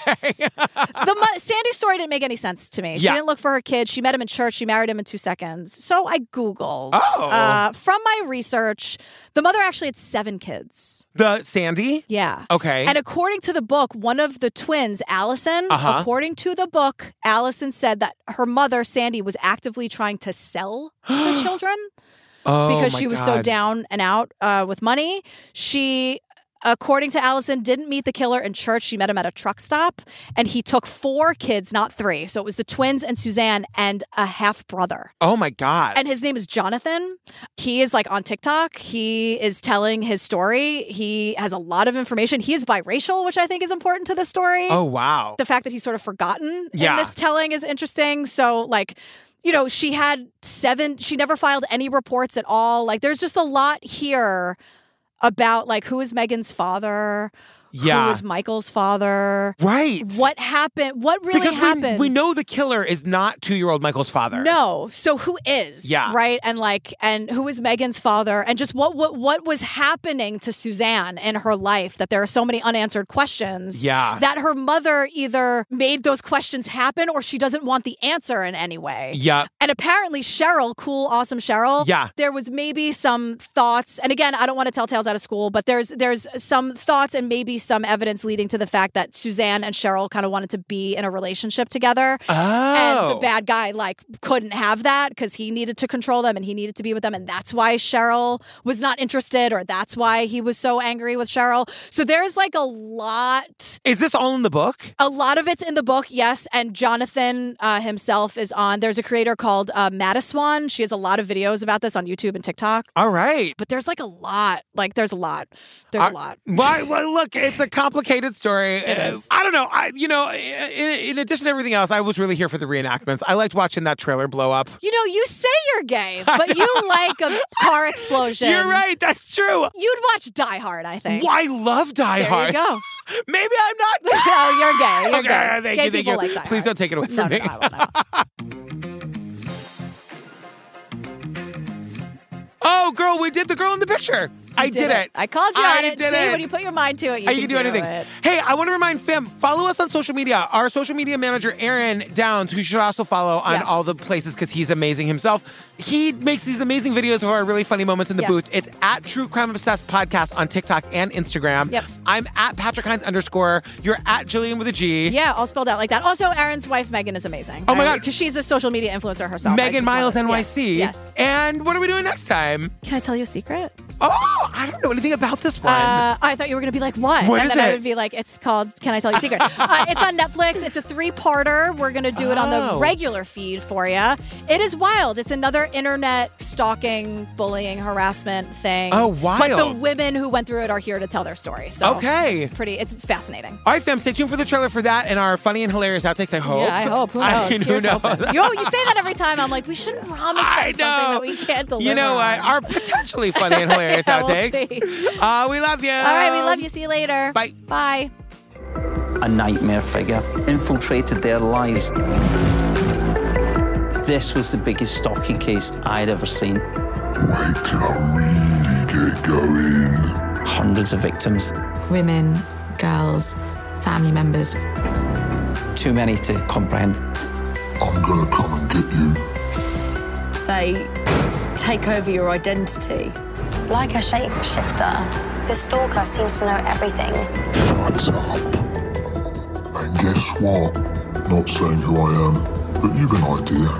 Sandy's story didn't make any sense to me. She didn't look for her kid. She met him in church. She married him in 2 seconds. So I Googled. From my research, the mother actually had 7 kids. The Sandy? Yeah. Okay. And according to the book, one of the twins, Allison, according to the book, Allison said that her mother, Sandy, was actively trying to sell the children because she was so down and out with money. She, according to Allison, didn't meet the killer in church. She met him at a truck stop, and he took 4 kids, not 3. So it was the twins and Suzanne and a half brother. Oh my God. And his name is Jonathan. He is like on TikTok. He is telling his story. He has a lot of information. He is biracial, which I think is important to the story. Oh, wow. The fact that he's sort of forgotten in this telling is interesting. So like, she had 7, she never filed any reports at all. Like there's just a lot here about like who is Megan's father, who is Michael's father, right? What happened? What really happened? We know the killer is not 2-year-old Michael's father. No, so who is? Yeah, right. And who is Megan's father? And just what was happening to Suzanne in her life? That there are so many unanswered questions. Yeah, that her mother either made those questions happen or she doesn't want the answer in any way. Yeah, and apparently Cheryl, cool, awesome Cheryl. Yeah, there was maybe some thoughts, and again, I don't want to tell tales out of school, but there's some thoughts and maybe some evidence leading to the fact that Suzanne and Cheryl kind of wanted to be in a relationship together. And the bad guy like couldn't have that because he needed to control them and he needed to be with them. And that's why Cheryl was not interested, or that's why he was so angry with Cheryl. So there's like a lot. Is this all in the book? A lot of it's in the book, yes. And Jonathan himself is on. There's a creator called Madiswan. She has a lot of videos about this on YouTube and TikTok. All right. But there's like a lot. Like there's a lot. There's a lot. Well, look, it's a complicated story. I don't know. In addition to everything else, I was really here for the reenactments. I liked watching that trailer blow up. You say you're gay, but you like a car explosion. You're right. That's true. You'd watch Die Hard, I think. Well, I love Die Hard. There you go. Maybe I'm not gay. No, you're gay. You're okay, gay. Thank you. Like Die Please Hard. don't take it away from me. No, I won't. Oh, girl, we did the girl in the picture. I did it. I called you on it. Did See, it. when you put your mind to it, you can do anything. it. Hey, I want to remind fam, follow us on social media. Our social media manager, Aaron Downs, who you should also follow on all the places because he's amazing himself. He makes these amazing videos of our really funny moments in the booth. It's at True Crime Obsessed Podcast on TikTok and Instagram. Yep. I'm at Patrick Hines _. You're at Jillian with a G. Yeah, all spelled out like that. Also, Aaron's wife, Megan, is amazing. Oh my God. Because she's a social media influencer herself. Megan Miles NYC. Yes. And what are we doing next time? Can I tell you a secret? Oh, I don't know anything about this one. I thought you were going to be like, what? What and is then I it? would be like, it's called Can I Tell You a Secret? It's on Netflix. It's a 3-parter. We're going to do it on the regular feed for you. It is wild. It's another internet stalking, bullying, harassment thing. Oh, wild. But the women who went through it are here to tell their story. So okay. It's fascinating. All right, fam, stay tuned for the trailer for that and our funny and hilarious outtakes, I hope. Yeah, I hope. Who knows? Who Here's knows? hoping. You say that every time. I'm like, we shouldn't promise them something that we can't deliver. You know what? Our potentially funny and hilarious outtakes. We'll we love you. All right, we love you. See you later. Bye. Bye. A nightmare figure infiltrated their lives. This was the biggest stalking case I'd ever seen. Wait till I really get going. Hundreds of victims. Women, girls, family members. Too many to comprehend. I'm gonna come and get you. They take over your identity. Like a shapeshifter, the stalker seems to know everything. What's up? And guess what? Not saying who I am, but you've an idea.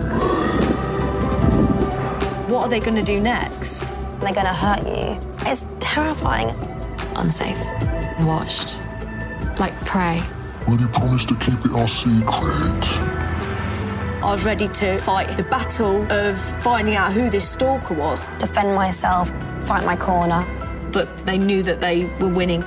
What are they going to do next? They're going to hurt you. It's terrifying. Unsafe. Watched. Like prey. Will you promise to keep it our secret? I was ready to fight the battle of finding out who this stalker was. Defend myself, fight my corner. But they knew that they were winning.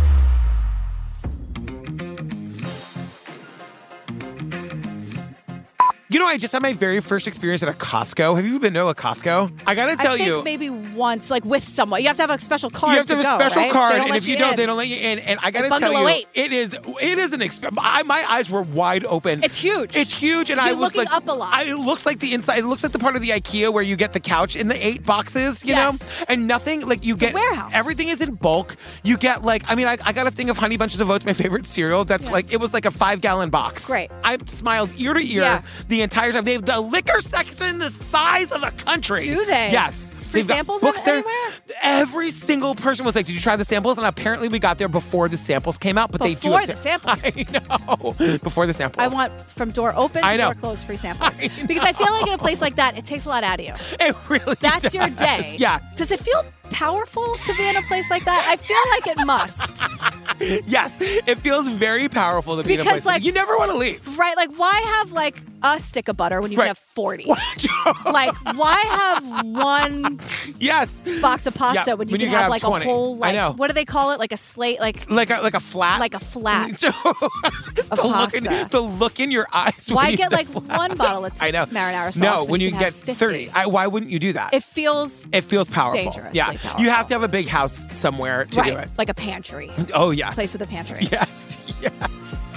You know, I just had my very first experience at a Costco. Have you been to a Costco? I gotta tell you. Maybe once, like with someone. You have to have a special card. You have to have a special right? card, and if you don't, they don't let you in. And I gotta tell you, it is an experience. My eyes were wide open. It's huge. It's huge, and I was looking like, up a lot. It looks like the inside. It looks like the part of the IKEA where you get the couch in the 8 boxes. You know, and nothing like you get. A warehouse. Everything is in bulk. You get like, I mean, I got a thing of Honey Bunches of Oats, my favorite cereal. That's like it was like a 5-gallon box. Great. I smiled ear to ear the entire time. They have the liquor section the size of a country. Do they? Yes. Free samples books there. anywhere? Every single person was like, did you try the samples? And apparently we got there before the samples came out. But they do have samples. I know. Before the samples. I want from door open to door closed free samples. Because I feel like in a place like that, it takes a lot out of you. It really That's does. your day. Yeah. Does it feel powerful to be in a place like that? I feel like it must. Yes. It feels very powerful to be in a Because, place like you never want to leave. Right. Like, why have like a stick of butter when you can have 40? Like, why have one box of pasta when you can have like 20. a whole, like, I know. what do they call it? Like a slate, like a flat? Like a flat to of pasta. To look in your eyes. Why when you get say like flat. one bottle of marinara sauce? No, when you can get have 50? 30. Why wouldn't you do that? It feels powerful. dangerously Yeah. powerful. You have to have a big house somewhere to do it. Like a pantry. Oh, yes. Place with a pantry. Yes.